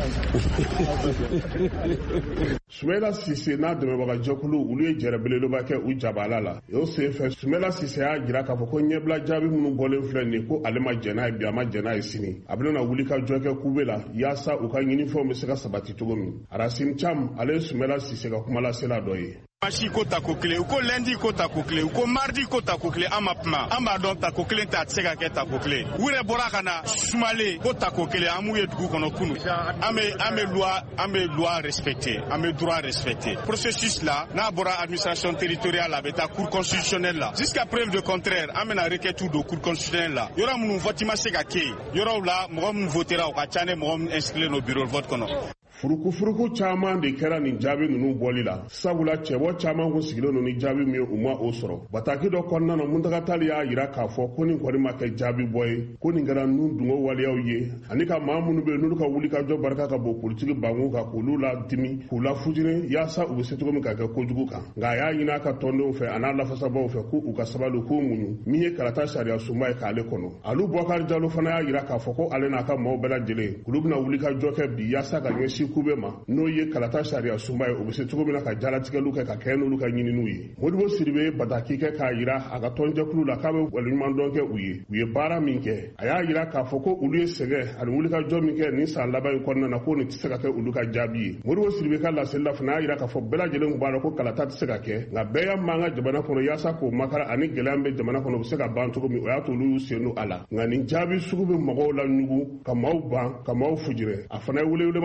Soumaïla Cissé n'a dɛmɛbaga jɛkulu olu ye jɛrɛ belebeleba kɛ u jabala la o senfɛ Soumaïla Cissé y'a jira k'a fɔ ko ɲɛbila jaabi minnu bɔlen filɛ nin ye ko ale ma jɛn n'a ye bi a ma jɛn n'a ye sini a bɛna wuli ka jɔ kɛ kube la yaasa u ka ɲinifɛnw bɛ se ka sabati cogo min Racine Cham ale ye Soumaïla Cissé ka kumalasela dɔ ye. Masi ko tako kelen u ko lundi ko tako kelen u ko mardi ko tako kelen an ma kuma an b'a dɔn tako kelen tɛ a tɛ se ka kɛ tako kelen u yɛrɛ bɔra ka na sumalen ko tako kelen an m'u ye dugu kɔnɔ kunu an bɛ loi respecter an bɛ droit respecter processus la n'a bɔra administration territoriale la a bɛ taa cour constitutionnelle la jusqu'à preuve de contraire an bɛna requête don cour constitutionnelle la yɔrɔ minnu vote ma se ka kɛ yen yɔrɔw la mɔgɔ minnu votera o ka ca ni mɔgɔ minnu inscrits no bureau de vote kɔnɔ. Furuku caman de kɛra nin jaabi ninnu bɔli la sabula cɛbɔ caman kun sigilen don ni jaabi min ye u ma o sɔrɔ bataki dɔ kɔnɔna na Muntakatali y'a yira k'a fɔ ko nin kɔni ma kɛ jaabi bɔ ye ko nin kɛra nun dungo waleyaw ye ani ka maa minnu bɛ yen n'olu ka wulikajɔ barika ka bon politiki bankun kan k'olu la dimi k'u la fujini yaasa u bɛ se cogo min ka kɛ kojugu kan nka a y'a ɲini a ka tɔndenw fɛ a n'a lafasabaw fɛ ko u ka sabali k'u muɲu min ye kalata sariya sunba ye k'ale kɔnɔ Alu Boubacar Diallo fana y'a yira k'a fɔ ko ale n'a ka maaw bɛɛ lajɛlen olu bɛna wulikajɔ kɛ bi yaasa ka ɲɛsin kube ma n'o ye kalata sariya sunba ye o bɛ se cogo min na ka jalatigɛliw kɛ ka kɛ n'olu ka ɲininiw ye Modibo Sidibé bataki kɛ k'a yira a ka tɔnjɛkulu la k'a bɛ waleɲumandɔn kɛ u ye baara min kɛ a y'a yira k'a fɔ ko olu ye sɛgɛ ani wulikajɔ min kɛ nin san laban in kɔnɔna na ko nin tɛ se ka kɛ olu ka jaabi ye Modibo Sidibé ka laseli la fana y'a yira k'a fɔ bɛɛ lajɛlen b'a dɔn ko kalata tɛ se ka kɛ nka bɛɛ y'a man ka jamana kɔnɔ yaasa k'o makara ani gɛlɛya bɛ jamana kɔnɔ u bɛ se ka ban cogo min o y'a to olu y'u sen don a la nka nin jaabi sugu bɛ mɔgɔw la ɲugu ka maaw ban ka maaw fujire a fana ye welewelema d'a ka maaw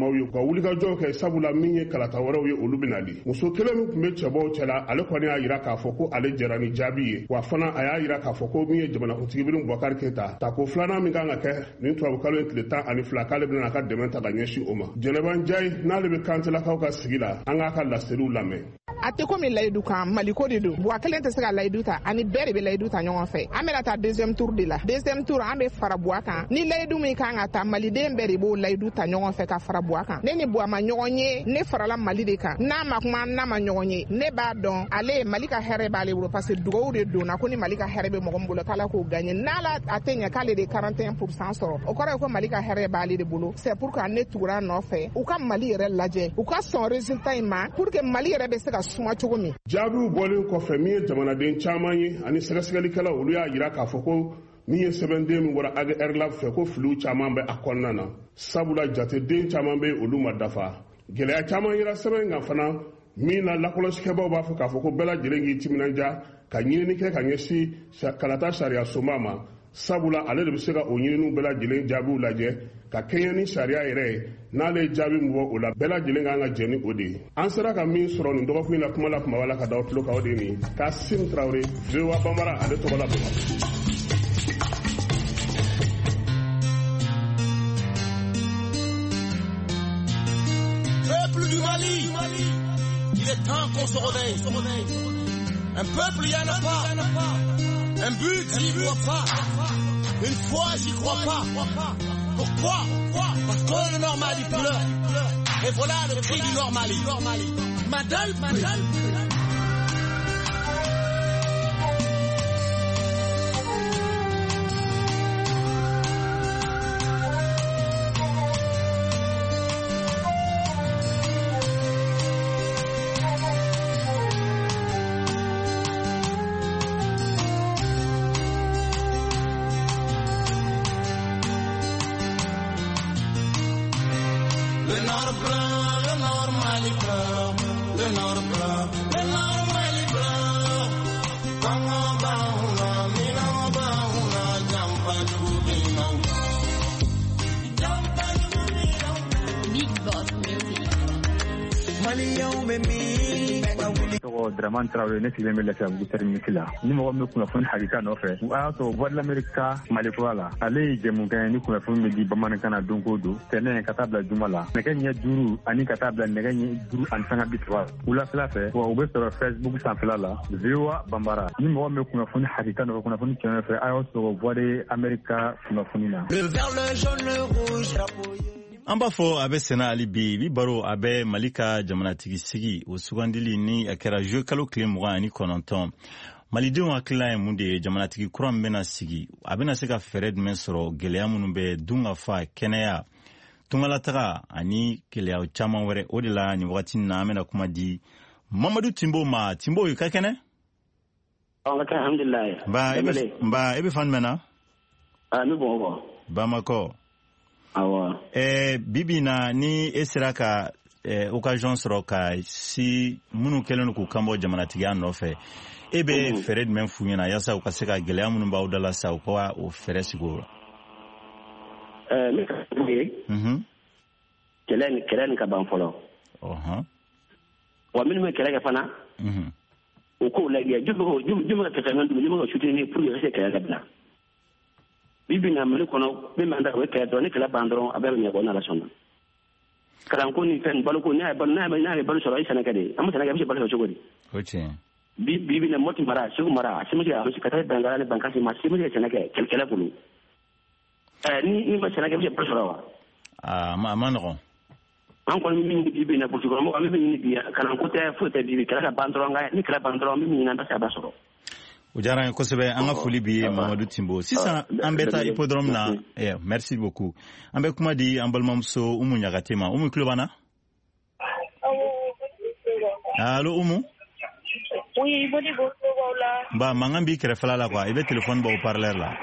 ɲɛmaw ye ka wulikajɔw kɛ sabula min ye kalata wɛrɛw ye olu benali muso kelen min tun be cɛbɔw cɛla ale kɔni y'a yira k'a fɔ ko ale jɛra ni jaabi ye wa fana a y'a yira k'a fɔ ko min ye jamanakuntigi Bini Bubakari Keyita tako filanan min kan ka kɛ nin tubabukalo ye tile 12 k'ale bena ka dɛmɛ ta ka ɲɛsin o ma Jɛnɛba Njayi n'ale be kantilakaw ka sigi la an k'a ka laseliw lamɛn a tɛ komi layidu kan maliko de don buwa kelen tɛ se ka layidu ta ani bɛɛ de bɛ layidu ta ɲɔgɔn fɛ an bɛna taa deuxième tour de la deuxième tour an bɛ fara buwa kan ni layidu min kan ka ta maliden bɛɛ de b'o layidu ta ɲɔgɔn fɛ ka fara buwa kan ne ni buwa ma ɲɔgɔn ye ne farala Mali de kan n'a ma kuma n'a ma ɲɔgɔn ye ne b'a dɔn ale Mali ka hɛrɛ b'ale bolo parce que dugawu de donna ko ni Mali ka hɛrɛ bɛ mɔgɔ min bolo k'Ala k'o gagner n'Ala a tɛ ɲɛ k'ale de 41% sɔrɔ o kɔrɔ ye ko Mali ka hɛrɛ b'ale de bolo c'est pour que ne tugura nɔfɛ u ka Mali yɛrɛ lajɛ u ka sɔn résultat in ma pour que Mali yɛrɛ bɛ se ka suma cogo min jaabiw bɔlen kɔfɛ min ye jamanaden caman ye ani sɛgɛsɛgɛlikɛlaw olu y'a yira k'a fɔ ko min ye sɛbɛnden min bɔra AGR la fɛ ko filiw caman bɛ a kɔnɔna na sabula jateden caman bɛ olu ma dafa gɛlɛya caman yira sɛbɛn kan fana min na lakɔlɔsikɛbaw b'a fɔ k'a fɔ ko bɛɛ lajɛlen k'i timinanja ka ɲinini kɛ ka ɲɛsin kalata sariya soma ma sabula ale de bɛ se ka o ɲininiw bɛɛ lajɛlen jaabiw lajɛ ka kɛɲɛ ni sariya yɛrɛ ye n'ale ye jaabi min bɔ o la bɛɛ lajɛlen kan ka jɛ ni o de ye an sera ka min sɔrɔ nin dɔgɔkun in na kuma la kumaba la ka da o tulo kan o de ye nin Kasim Traoré VOA Bambara ale tɔgɔ la Bamakɔ. Peuple du Mali, il est temps qu'on se réveille. Un peuple, il n'y en a pas. Un but, j'y crois pas. Une fois, j'y crois pas. Pourquoi? Parce que le Nord-Mali pleure. Et voilà le cri du Nord-Mali. Madal. Dramane Traoré ne sigilen bɛ Lafiyabugu terminus la ni mɔgɔ min bɛ kunnafoni hakika nɔfɛ o y'a sɔrɔ Voix de l'Amérique ka Malikura la ale ye jɛmukan ye ni kunnafoni bɛ di bamanankan na don o don tɛnɛ ka taa bila juma la nɛgɛ ɲɛ 5 ani ka taa bila nɛgɛ ɲɛ 5 ani 53 wulafɛla fɛ wa u bɛ sɔrɔ Facebook sanfɛla la VOA Bambara ni mɔgɔ min bɛ kunnafoni hakika nɔfɛ kunnafoni tiɲɛ nɔfɛ a y'o sɔrɔ Voix de l'Amérique ka kunnafoni na. An b'a fɔ a bɛ sɛnɛ hali bi baro a bɛ Mali ka jamanatigi sigi o sugandili ni a kɛra juillet kalo tile 29 malidenw hakilila ye mun de ye jamanatigi kura min bɛna sigi a bɛna se ka fɛɛrɛ jumɛn sɔrɔ gɛlɛya minnu bɛ dun ka fa kɛnɛya tungalataga ani gɛlɛya caman wɛrɛ o de la nin wagati na an bɛna kuma di Mamadu Timbo ma. Timbo i ka kɛnɛ? Alhamdulillah. Ba e bɛ fan jumɛn na? Ne bɔ Bamakɔ. Awa. Bibi na ni e sera ka occasion sɔrɔ ka si minnu kɛlen k'u kanbɔ jamanatigiya nɔfɛ e bɛ fɛɛrɛ jumɛn f'u ɲɛna yaasa u ka se ka gɛlɛya minnu b'aw da la sa u ka o fɛɛrɛ sigi o la? Ne ka kɛlɛ nin ka ban fɔlɔ. Wa minnu bɛ kɛlɛ kɛ fana u k'o lajɛ jumɛn ka tɛmɛ jumɛn ka soutenir pour que se kɛlɛ ka bila. Bibi na Mali kɔnɔ min b'an da o ye kɛlɛ dɔrɔn ni kɛlɛ ban dɔrɔn a bɛɛ bɛ ɲɛ bɔ n'Ala sɔnna. Kalanko ni fɛn baloko n'a ye balo sɔrɔ i sɛnɛkɛ de an bɛ sɛnɛkɛ bɛ se balo sɔrɔ cogo di? O tiɲɛ. Bibi na Moti mara Segu mara a se ka taa Bangara ni Bankasi ma se sɛnɛkɛ kɛlɛ bolo. Ni ma sɛnɛkɛ bɛ se balo sɔrɔ wa? A ma nɔgɔn. An kɔni min bibi na politique mɔgɔ an bɛ min bi kalanko tɛ foyi tɛ bibi kɛlɛ ka ban dɔrɔn ni kɛlɛ ban dɔrɔn an bɛ min ɲini an bɛ se a ba sɔrɔ. O diyara n ye kosɛbɛ an ka foli bi Mamadu Timbo. Sisan an bɛ taa hippodrome na merci beaucoup. An bɛ kuma di an balimamuso Umu Ɲagate ma. Umu tulo b'an na? Allo Umu? Oui, bodi bo la. Ba mankan b'i kɛrɛfɛla la quoi. I bɛ téléphone bɔ haut-parleur la.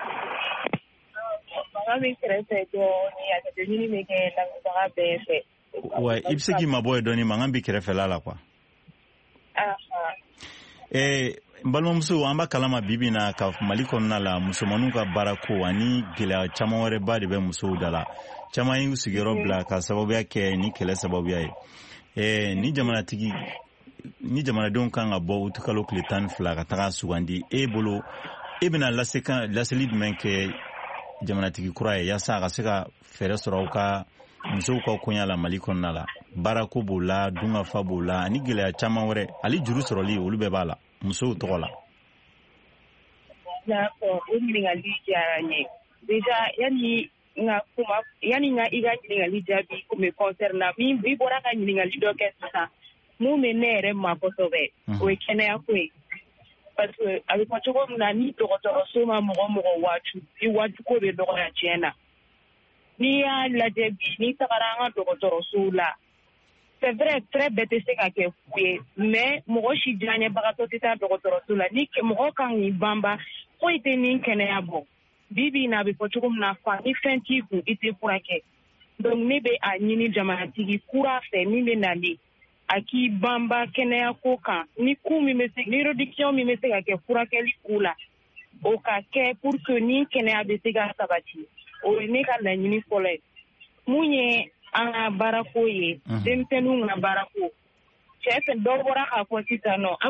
Mankan b'i kɛrɛfɛ dɔɔni a ka ɲini bɛ kɛ lamɛnbaga bɛɛ fɛ. Ouais, i bɛ se k'i mabɔ ye dɔɔni mankan b'i kɛrɛfɛla la quoi. balimamuso an b'a kalama bibi na ka Mali kɔnɔna la musomanninw ka baarako ani gɛlɛya caman wɛrɛba de bɛ musow da la caman y'u sigiyɔrɔ bila ka sababuya kɛ ni kɛlɛ sababuya ye ni jamanadenw kan ka bɔ utukalo tile 12 ka taga sugandi bolo e bɛna laseli jumɛn kɛ jamanatigi kura ye yaasa a ka se ka fɛɛrɛ sɔrɔ ka musow ka koɲa la Mali kɔnɔna la baarako b'o la dungafa b'o la ani gɛlɛya caman wɛrɛ hali juru sɔrɔli olu bɛɛ b'a la musow tɔgɔ la. D'accord, o ɲininkali diyara n ye. Déjà yani i ka ɲininkali jaabi ko me concerne min i bɔra ka ɲininkali dɔ kɛ sisan mun bɛ ne yɛrɛ ma kosɛbɛ o ye kɛnɛyako ye. Parce que a bɛ fɔ cogo min na ni dɔgɔtɔrɔso ma mɔgɔ waatu i waatuko bɛ dɔgɔya tiɲɛ na. N'i y'a lajɛ bi n'i tagara an ka dɔgɔtɔrɔsow la c'est vrai très bɛɛ tɛ se ka kɛ fu ye mais mɔgɔ si diyaɲɛbagatɔ tɛ taa dɔgɔtɔrɔso la ni mɔgɔ kan k'i banba foyi tɛ nin kɛnɛya bɔ bi na a bɛ fɔ cogo min na fa ni fɛn t'i kun i tɛ furakɛ donc ne bɛ a ɲini jamanatigi kura fɛ min bɛ nalen a k'i banba kɛnɛyako kan ni réduction min bɛ se ka kɛ furakɛli k'u la o ka kɛ pour que ni kɛnɛya bɛ se ka sabati o ye ne ka laɲini fɔlɔ ye mun ye an ka baarako ye denmisɛnninw ka baarako cɛ fɛ dɔ bɔra k'a fɔ sisan nɔ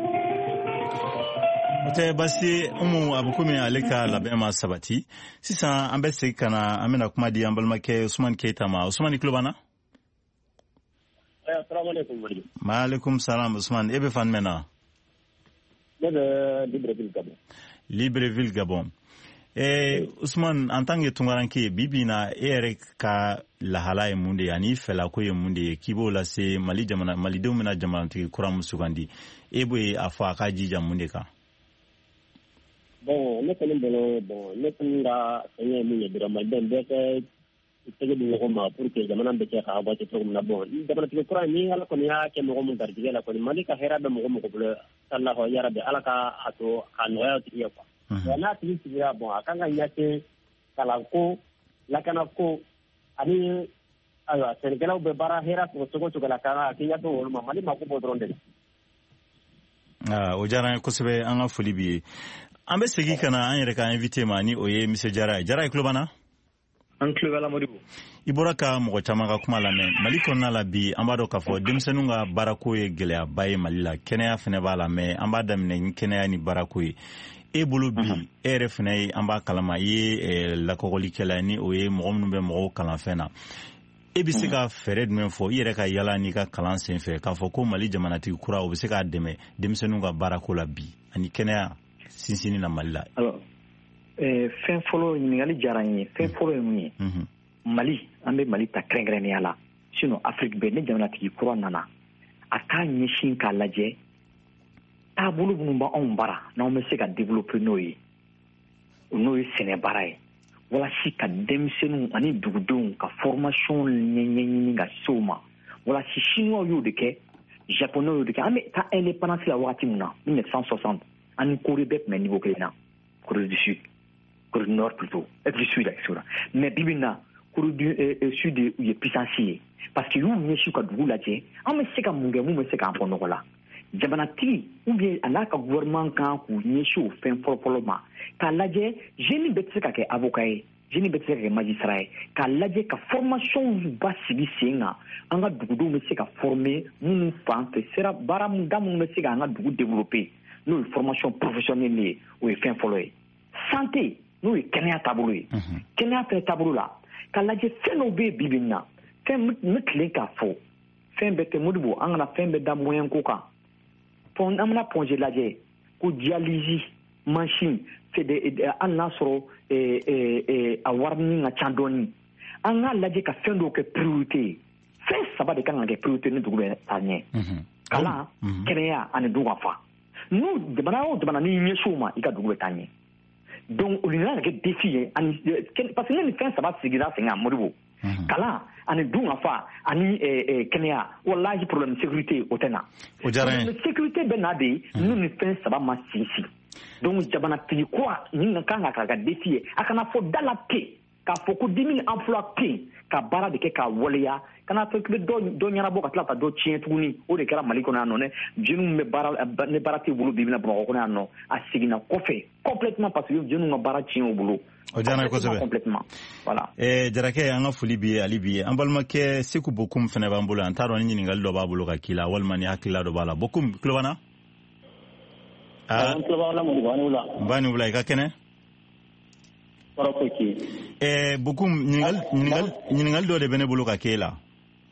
o tɛ basi Umu a bɛ komi ale ka labɛn ma sabati sisan an bɛ segin ka na an bɛna kuma di an balimakɛ Usumani Keyita ma Usumani tulo b'an na. Maaleykum salam Usumani e bɛ fan jumɛn na. Ne bɛ Libreville Gabon. Usman en tant que tungaranke bibi na e ka lahala ye mun de ye ani fɛlako ye mun de ye k'i b'o lase malidenw bɛna jamanatigi kura min sugandi e bɛ a fɔ a ka jija mun de kan. Bon ne kɔni bolo ne kɔni ka fɛn ye mun ye dɔrɔn malidenw bɛɛ kɛ tɛgɛ di ɲɔgɔn ma pour que jamana bɛ kɛ ka bɔ cogo min na bon jamanatigi kura ni ala kɔni y'a kɛ mɔgɔ min garijɛgɛ la kɔni Mali ka hɛrɛ bɛ mɔgɔ bolo sallahu yarabi ala ka a to a nɔgɔya tigi ye quoi. N'a tigi sigira bon a kan ka ɲɛsin kalanko lakanako ani ayiwa sɛnɛkɛlaw bɛ baara hɛrɛ sɔrɔ cogo o cogo la kan ka ɲɛsin olu ma Mali mako b'o dɔrɔn de la. O diyara n ye kosɛbɛ an ka foli b'i ye an bɛ segin ka na an yɛrɛ ka invité ma ni o ye monsieur Jara ye Jara ye tulo b'an na. An tulo b'a la Modibo. I bɔra ka mɔgɔ caman ka kuma lamɛn Mali kɔnɔna la bi an b'a dɔn k'a fɔ denmisɛnninw ka baarako ye gɛlɛyaba ye Mali la kɛnɛya fana b'a la mais an b'a daminɛ ni kɛnɛya ni baarako ye. E bolo bi e yɛrɛ fana ye an b'a kalama i ye lakɔgɔlikɛla ni o ye mɔgɔ minnu bɛ mɔgɔw kalan fɛn na e bɛ se ka fɛɛrɛ jumɛn fɔ i yɛrɛ ka yala n'i ka kalan sen fɛ k'a fɔ ko Mali jamanatigi kura o bɛ se k'a dɛmɛ denmisɛnninw ka baarako la bi ani kɛnɛya sinsinni na Mali la. Alors fɛn fɔlɔ ɲininkali diyara n ye fɛn fɔlɔ ye mun ye Mali an bɛ Mali ta kɛrɛnkɛrɛnnenya la sinon Afrique bɛɛ ni jamanatigi kura nana a k'a ɲɛsin k'a lajɛ taabolo minnu b'anw bara n'anw bɛ se ka développer n'o ye sɛnɛ baara ye walasi ka denmisɛnninw ani dugudenw ka formation ɲɛɲini ka se o ma walasi chinois y'o de kɛ japonais y'o de kɛ an bɛ taa indépendance la wagati min na 1960 ani Corée bɛɛ tun bɛ niveau kelen na Corée du Sud Corée du Nord plutôt du Sud excusez mais bibi na Corée du Sud u ye puissance ye parce que y'u ɲɛsin ka dugu lajɛ an bɛ se ka mun kɛ mun bɛ se k'an bɔ nɔgɔ la jamanatigi ou bien a n'a ka gouvernement kan k'u ɲɛsin o fɛn fɔlɔfɔlɔ ma k'a lajɛ jeune bɛɛ tɛ se ka kɛ avocat ye jeune bɛɛ tɛ se ka kɛ magistrat ye k'a lajɛ ka formation ba sigi sen kan an ka dugudenw bɛ se ka former minnu fan fɛ sera baara da minnu bɛ se ka an ka dugu développer n'o ye formation professionnelle ye o ye fɛn fɔlɔ ye santé n'o ye kɛnɛya taabolo ye kɛnɛya fɛnɛ taabolo la k'a lajɛ fɛn dɔw bɛ yen bi bi in na fɛn ne tilen k'a fɔ fɛn bɛɛ tɛ Modibo an kana fɛn bɛɛ da moyen ko kan an bɛna pɔnze lajɛ ko dialyse machine an n'a sɔrɔ a wari ka ca dɔɔni an k'a lajɛ ka fɛn dɔw kɛ priorité ye fɛn saba de kan ka kɛ priorité ni dugu bɛ taa ɲɛ kalan kɛnɛya ani du ka fa n'u jamana o jamana n'i ɲɛsin o ma i ka dugu bɛ taa ɲɛ donc olu yɛrɛ kɛ défi ye parce que ne ni fɛn saba sigira sen kan Modibo kalan ani dun ka fa ani kɛnɛya wallahi problème sécurité o tɛ na sécurité bɛ na de n'u ni fɛn saba ma sinsin donc jamanatigi kura nin kan ka kɛ défi ye a kana fɔ da la te k'a fɔ ko 10 000 emploi clés ka baara de kɛ ka waleya kana fɔ k'i bɛ dɔ ɲɛnabɔ ka tila ka dɔ tiɲɛ tuguni o de kɛra Mali kɔnɔ yan nɔ ne jeunes bɛ baara ne baara tɛ bolo bi bɛna Bamakɔ kɔnɔ yan nɔ a seginna kɔfɛ complètement parce que jeunes ka baara tiɲɛ u bolo o diyara n ye kosɛbɛ complètement voilà Jarakɛ an ka foli bi ye ali bi ye an balimakɛ Seku Bokum fɛnɛ b'an bolo an t'a dɔn ni ɲininkali dɔ b'a bolo ka k'i la walima ni hakilila dɔ b'a la Bokum tulo b'an na Mbani wula i ka kɛnɛ Bokum ɲininkali dɔ de bɛ ne bolo ka k'e la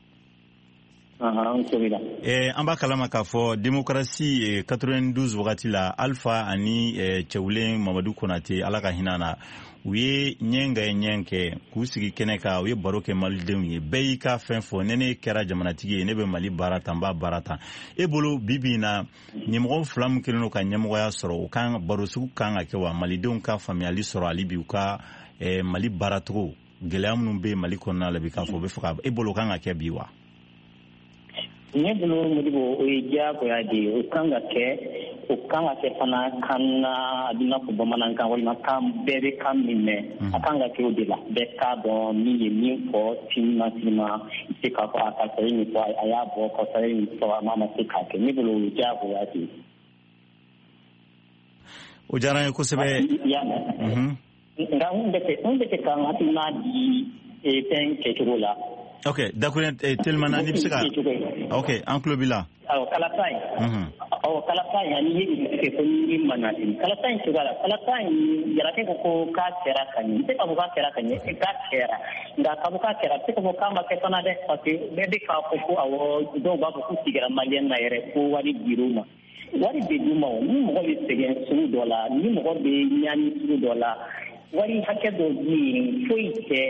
an b'a kalama k'a fɔ démocratie 92 wagati la Alpha ani Cɛwulen Mamadu Konate ala ka hinɛ na u ye ɲɛ kɛ k'u sigi kɛnɛ kan u ye baro kɛ malidenw ye bɛɛ y'i ka fɛn fɔ ne kɛra jamanatigi ye ne bɛ Mali baara tan n b'a baara tan e bolo bibi in na ɲɛmɔgɔ fila min kelen don ka ɲɛmɔgɔya sɔrɔ u kan baro sugu kan ka kɛ wa malidenw ka faamuyali sɔrɔ hali bi u ka Mali baaracogo gɛlɛya minnu bɛ Mali kɔnɔna la bi k'a fɔ u bɛ fɛ ka e bolo kan ka kɛ bi wa ne bolo Modibo o ye diyagoya de ye o kan ka kɛ fana kan na a bɛna fɔ bamanankan walima kan bɛɛ bɛ kan min mɛn a kan ka kɛ o de la bɛɛ k'a dɔn min ye min fɔ finima i se k'a fɔ a karisa ye nin fɔ a y'a bɔ karisa ye nin fɔ a ma se k'a kɛ ne bolo o ye diyagoya de ye o diyara n ye kosɛbɛ i y'a mɛn nka n bɛ fɛ k'an hakilina di fɛn kɛcogo la ok d'accord telimana ni bɛ se ka ok an tulo b'i la kalata in ani ye nin ko ni manati kalata in cogoya la kalata in Jarakɛ ko k'a kɛra ka ɲɛ se ka fɔ k'a kɛra ka ɲɛ k'a kɛra nka k'a fɔ k'a kɛra se ka fɔ k'a ma kɛ fana dɛ parce que bɛɛ bɛ k'a fɔ ko awɔ dɔw b'a fɔ k'u sigira maliyɛn na yɛrɛ ko wari dir'u ma wari bɛ d'u ma o ni mɔgɔ bɛ sɛgɛn sugu dɔ la ni mɔgɔ bɛ ɲani sugu dɔ la wari hakɛ dɔ bɛ yen foyi tɛ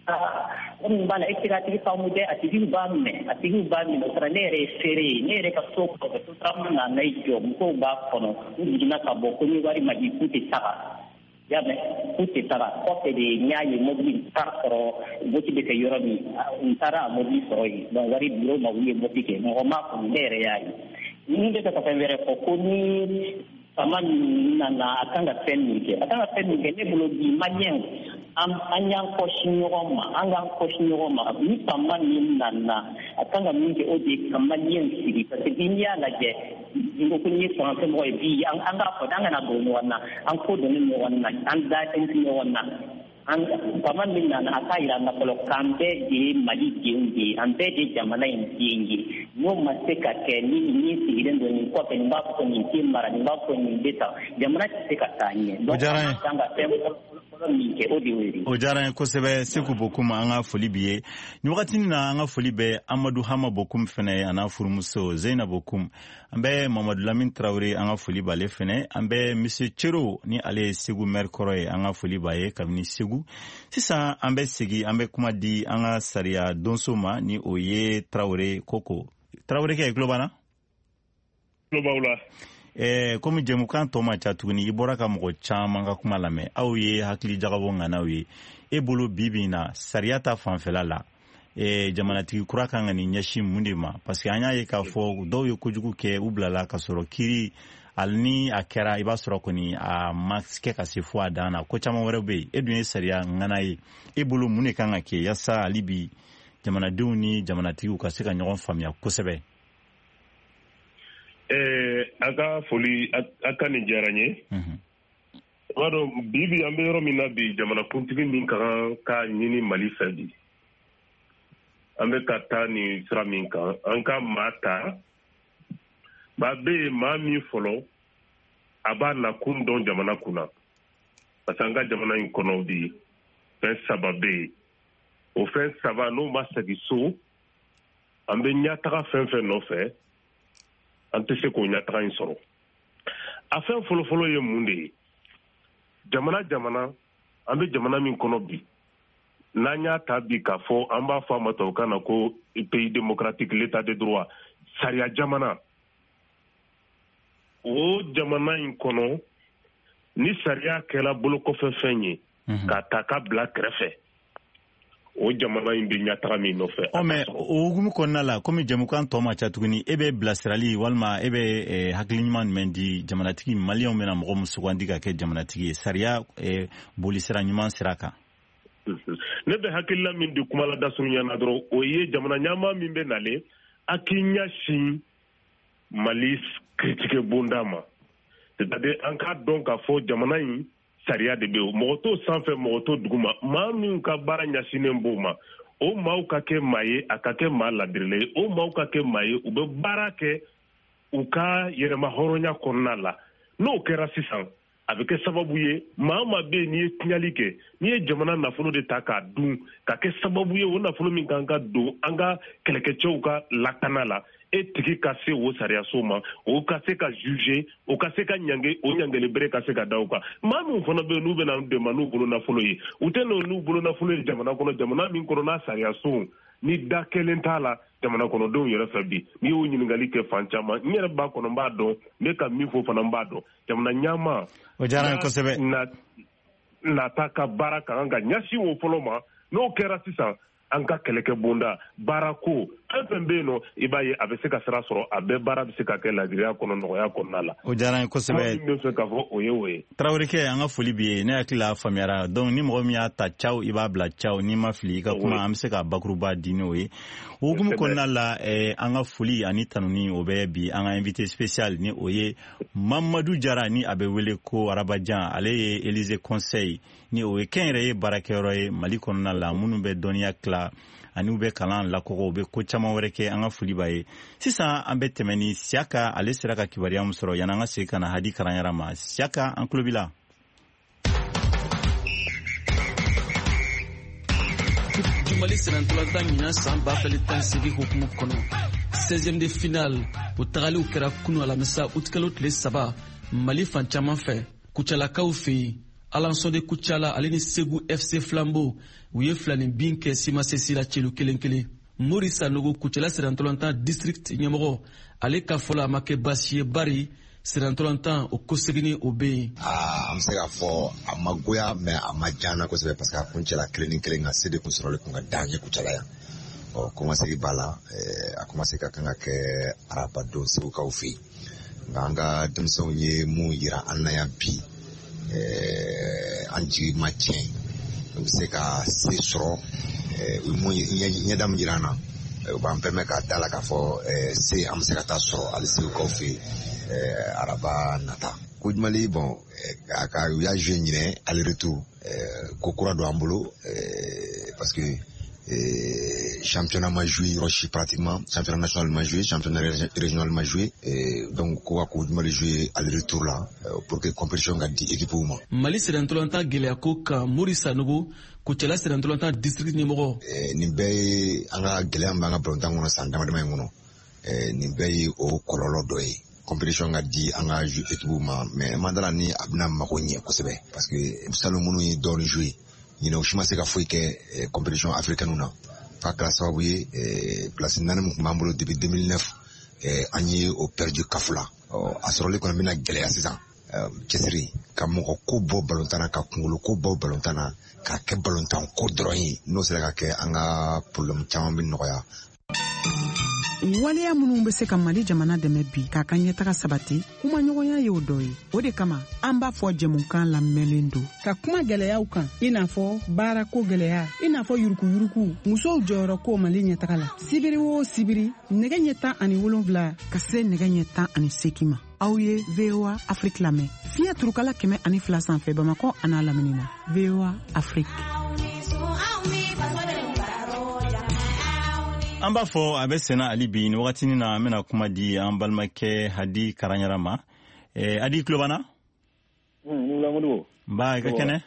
minnu b'a la e tɛ ka tigi faamu dɛ a tigiw b'a minɛ o kɛra ne yɛrɛ ye feere ye ne yɛrɛ ka so kɔfɛ sotarama nana i jɔ musow b'a kɔnɔ u jiginna ka bɔ ko ni wari ma di k'u tɛ taga y'a mɛn k'u tɛ taga kɔfɛ de n y'a ye mobili taara sɔrɔ moti bɛ kɛ yɔrɔ min n taara a mobili sɔrɔ yen donc wari biro ma u ye moti kɛ mɔgɔ m'a faamu ne yɛrɛ y'a ye ni bɛ fɛ ka fɛn wɛrɛ fɔ ko ni fama min nana a kan ka fɛn min kɛ ne bolo bi maliyɛnw an y'an kɔsi ɲɔgɔn ma ni fama min nana a kan ka min kɛ o de ka maliyɛnw sigi parce que bi n'i y'a lajɛ n ko ni ye fangafɛn mɔgɔ ye bi an k'a fɔ an kana don ɲɔgɔn na an ko donni ɲɔgɔn na an da tɛ ɲɔgɔn na fama min nana a k'a yira an na fɔlɔ k'an bɛɛ de ye Mali denw de ye an bɛɛ de jamana in den ye n'o ma se ka kɛ ni sigilen don nin kɔfɛ nin b'a fɔ ko nin tɛ mara nin b'a fɔ nin bɛ tan jamana tɛ se ka taa ɲɛ donc an kan ka fɛn fɔlɔ min kɛ o de y'o ye. O diyara n ye kosɛbɛ Seku Bokum an ka foli b'i ye nin wagati na an ka foli bɛ Amadu Hama Bokum fɛnɛ a n'a furumuso Zeyina Bokum an bɛ Mamadu Lamini Tarawele an ka foli b'ale fɛnɛ an bɛ Monsieur Cero ni ale ye Segu maire kɔrɔ ye an ka foli b'a ye kabini Segu sisan an bɛ segin an bɛ kuma di an ka sariya donso ma ni o ye Tarawele Koko Tarawele kɛ tulo b'an na? Tulo b'aw la. Komi jɛmukan tɔ ma ca tuguni i bɔra ka mɔgɔ caman ka kuma lamɛn aw ye hakili jagabɔ ŋanaw ye e bolo bibi na sariya ta fanfɛla la jamanatigi kura kan ka nin ɲɛsin mun de ma parce que an y'a ye k'a fɔ dɔw ye kojugu kɛ u bilala ka sɔrɔ kiiri hali ni a kɛra i b'a sɔrɔ kɔni a ma kɛ ka se fo a dan na ko caman wɛrɛ bɛ yen e dun ye sariya ŋana ye e bolo mun de kan ka kɛ yaasa hali bi jamanadenw ni jamanatigiw ka se ka ɲɔgɔn faamuya kosɛbɛ. A ka foli a ka nin diyara n ye. B'a dɔn bi an bɛ yɔrɔ min na bi jamanakuntigi min ka kan ka ɲini Mali fɛ bi an bɛ ka taa nin sira min kan an ka maa ta ba bɛ yen maa min fɔlɔ a b'a nakun dɔn jamana kunna parce que an ka jamana in kɔnɔ bi fɛn saba bɛ yen o fɛn saba n'o ma segin so an bɛ ɲɛtaga fɛn fɛn nɔfɛ an tɛ se k'o ɲɛtaga in sɔrɔ a fɛn fɔlɔfɔlɔ ye mun de ye jamana an bɛ jamana min kɔnɔ bi n'an y'a ta bi k'a fɔ an b'a fɔ a ma tubabukan na ko pays démocratique l'état de droit sariya jamana o jamana in kɔnɔ ni sariya kɛla bolokɔfɛ fɛn ye k'a ta ka bila kɛrɛfɛ o jamana in bɛ ɲɛtaga min nɔfɛ. Mais o hukumu kɔnɔna la komi jɛmukan tɔ ma ca tuguni e bɛ bilasirali walima e bɛ hakili ɲuman jumɛn di jamanatigi maliyɛnw bɛna mɔgɔ min sugandi ka kɛ jamanatigi ye sariya bolisira ɲuman sira kan. ne bɛ hakilila min di kuma la da surunya na dɔrɔn o ye jamana ɲɛmaa min bɛ nalen a k'i ɲɛsin Mali critique bonda ma, c'est-à-dire an k'a dɔn k'a fɔ jamana in sariya de bɛ yen, mɔgɔ t'o sanfɛ mɔgɔ t'o duguma, maa min ka baara ɲɛsinnen b'o ma, o maaw ka kɛ maa ye a ka kɛ maa ladirilen ye, o maaw ka kɛ maa ye u bɛ baara kɛ u ka yɛrɛma hɔrɔnya kɔnɔna la. N'o kɛra sisan a bɛ kɛ sababu ye maa maa bɛ yen n'i ye tiɲɛli kɛ, n'i ye jamana nafolo de ta k'a dun ka kɛ sababu ye o nafolo min kan ka don an ka kɛlɛkɛcɛw ka lakana la, e tigi ka se o sariyaso ma, o ka se ka juger, o ka se ka ɲange, o ɲangeli bere ka se ka da o kan. Maa min fana bɛ yen n'u bɛna dɛmɛ n'u bolo nafolo ye, u tɛ n'u bolo nafolo ye jamana kɔnɔ, jamana min kɔnɔ n'a sariyaso ni da kelen t'a la jamana kɔnɔdenw yɛrɛ fɛ bi. N'i y'o ɲininkali kɛ fan caman, n yɛrɛ b'a kɔnɔ n b'a dɔn, ne ka min fɔ fana n b'a dɔn. Jamana ɲɛmaa o diyara n ye kosɛbɛ. Nata ka baara ka kan ka ɲɛsin o fɔlɔ ma, n'o kɛra sisan an ka kɛlɛkɛ bonda baara ko fɛn fɛn bɛ yen nɔ i b'a ye a bɛ se ka sira sɔrɔ, a bɛɛ baara bɛ se ka kɛ ladiriya kɔnɔ nɔgɔya kɔnɔna la. O diyara n ye kosɛbɛ. Min bɛ fɛ k'a fɔ o ye o ye. Tarawelekɛ an ka foli b'i ye, ne hakili la a faamuyara, donc ni mɔgɔ min y'a ta caw i b'a bila caw, n'i ma fili i ka kuma an bɛ se ka bakuruba di n'o ye. O hukumu kɔnɔna la an ka foli ani tanuni o bɛ bi an ka invité spécial ni o ye Mamadu Jara ni a bɛ wele ko Arabajan, ale ye Élysée Conseil ni o ye kɛnyɛrɛye baarakɛyɔrɔ ye Mali kɔnɔna la minnu bɛ dɔnniya tila ani u bɛ kalan lakɔgɔ u bɛ ko caman wɛrɛ kɛ, an ka foli b'a ye. Sisan an bɛ tɛmɛ ni Siyaka, ale sera ka kibaruya min sɔrɔ yanni an ka segin ka na Hadi Karanyara ma. Siyaka, an tulo b'i la. Mali sɛnɛntɔlata ɲinan san 2018 hukumu kɔnɔ 16e de finale o tagaliw kɛra kunu alamisa utikalo tile 3 Mali fan caman fɛ. Kucalakaw fɛ yen Alansɔnde Kucala ale ni Segu FC Flambeau u ye filani bin kɛ Simasesi la celu kelen kelen. Mori Sanogo Kucala sɛnɛntɔlata district ɲɛmɔgɔ ale ka fɔlɔ a ma kɛ baasi ye, bari sɛnɛntɔlata o kosegini o bɛ yen. An bɛ se k'a fɔ a ma goya mais a ma jana kosɛbɛ parce que a kun cɛla kelen ni kelen nka se de kun sɔrɔlen kun ka d'an ye Kucala yan. Kɔmasegi b'a la, a kɔmase ka kan ka kɛ arabadon segukaw fɛ yen nka an ka denmisɛnw ye mun yira an na yan bi an jigi ma tiɲɛ, u bɛ se ka se sɔrɔ, u mun ɲɛda min jira an na u b'an permettre k'a da la k'a fɔ se an bɛ se ka taa sɔrɔ hali segukaw fɛ yen araba nata. Kojumali bon a ka u y'a joué ɲinɛ aller retour ko kura don an bolo parce que championnat ma joué yɔrɔ si pratiquement, championnat national ma joué, championnat régional ma joué, donc ko ka Kojumali joué aller retour la pour que compétition ka di équipe ma. Mali sɛnɛntɔlata gɛlɛya ko kan Mori Sanogo Kucala sɛnɛntɔlata district ɲɛmɔgɔ. Nin bɛɛ ye an ka gɛlɛya min b'an ka balontan kɔnɔ san damadama in kɔnɔ, nin bɛɛ ye o kɔlɔlɔ dɔ ye. Compétition ka di an ka équipe ma mais mandala ni a bɛna mago ɲɛ kosɛbɛ parce que salon minnu ye dɔɔni joué ɲinɛ u si ma se ka foyi kɛ compétition africaine na f'a kɛra sababu ye place 4 min tun b'an bolo depuis 2009 an ye o perdu kafu la. A sɔrɔli kɔni bɛna gɛlɛya sisan cɛsiri ka mɔgɔ ko bɔ balontan na ka kunkolo ko bɔ balontan na k'a kɛ balontan ko dɔrɔn ye, n'o sera ka kɛ an ka problème caman bɛ nɔgɔya. Waleya minnu bɛ se ka Mali jamana dɛmɛ bi k'a ka ɲɛtaga sabati, kuma ɲɔgɔnya ye o dɔ ye. O de kama an b'a fɔ jɛmukan lamɛnlen don ka kuma gɛlɛyaw kan, i n'a fɔ baarako gɛlɛya, i n'a fɔ yuruguyurugu, musow jɔyɔrɔ ko Mali ɲɛtaga la. Sibiri o sibiri nɛgɛ ɲɛ 17 ka se nɛgɛ ɲɛ 18 ma. Aw ye VOA Afrique lamɛn fiɲɛ turukala 102 sanfɛ Bamakɔ a n'a lamini na. VOA Afrique. An b'a fɔ a bɛ senna hali bi ni wagatinin na an bɛna kuma di an balimakɛ Hadi Karanyara ma. Hadi tulo b'an na? Nba i ka kɛnɛ?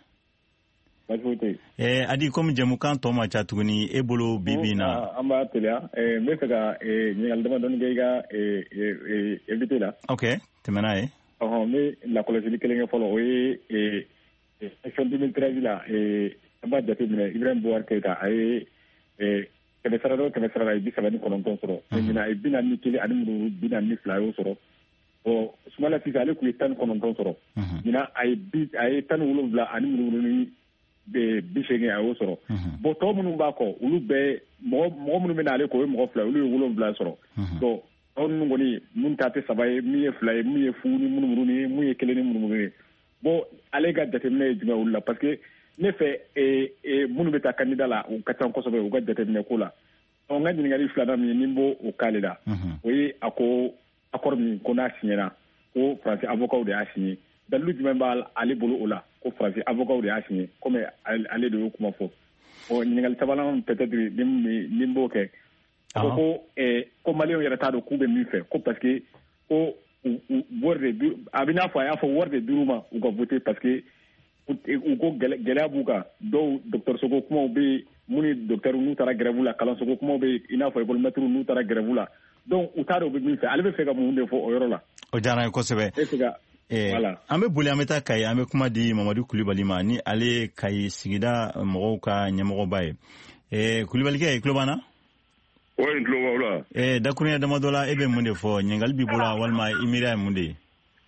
Hadi komi jɛmukan tɔ ma ca tuguni e bolo bi bi in na. An b'a teliya n bɛ fɛ ka ɲininkali damadɔni kɛ i ka invité la. Ok tɛmɛ n'a ye. N bɛ lakɔlɔsili kelen kɛ fɔlɔ o ye élection 2013 la an b'a jate minɛ Ibrahim Boubacar Keïta a ye kɛmɛ sara la 39 sɔrɔ. Ɲinan a ye 41 ani muru 42 y'o sɔrɔ. Sumala Sise ale tun ye 19 sɔrɔ. Ɲinan a ye 17 ani muru 80 a y'o sɔrɔ. Bon tɔ minnu b'a kɔ olu bɛɛ mɔgɔ minnu bɛ n'ale kɔ o ye mɔgɔ 2 olu ye 7 sɔrɔ. Donc tɔ ninnu kɔni mun ta tɛ 3 ye, min ye 2 ye, min ye fu ni munumunu ye, mun ye 1 ni munumunu ye. Bon ale ka jateminɛ ye jumɛn olu la parce que ne fɛ minnu bɛ taa candidat la u ka ca kosɛbɛ u ka jateminɛ ko la n ka ɲininkali filanan min ni n b'o k'ale la o ye a ko accord min ko n'a signera ko faransi avocat de y'a signé dalilu jumɛn b'ale bolo o la ko faransi avocat de y'a signé comme ale de y'o kuma fɔ ɲininkali sabanan peut-être ni n b'o kɛ a ko ko maliyɛnw yɛrɛ t'a dɔn k'u bɛ min fɛ ko parce que ko wari de a bɛ n'a fɔ a y'a fɔ wari de dir'u ma u ka voter parce que u ko gɛlɛya b'u kan dɔw dɔgɔtɔrɔso ko kumaw bɛ yen mun ni docteur n'u taara grève la kalanso ko kumaw bɛ yen i n'a fɔ école maître n'u taara grève la donc u t'a dɔn u bɛ min fɛ ale bɛ fɛ ka mun de fɔ o yɔrɔ la. o diyara n ye kosɛbɛ. Voilà. An bɛ boli an bɛ taa Kayi an bɛ kuma di Mamadu Kulibali ma ni ale ye Kayi sigida mɔgɔw ka ɲɛmɔgɔba ye. Kulibalikɛ i tulo b'an na? Oui, n tulo b'aw la. Dakuruɲɛ damadɔ la e bɛ mun de fɔ ɲininkali b'i bolo walima i miiriya ye mun de ye?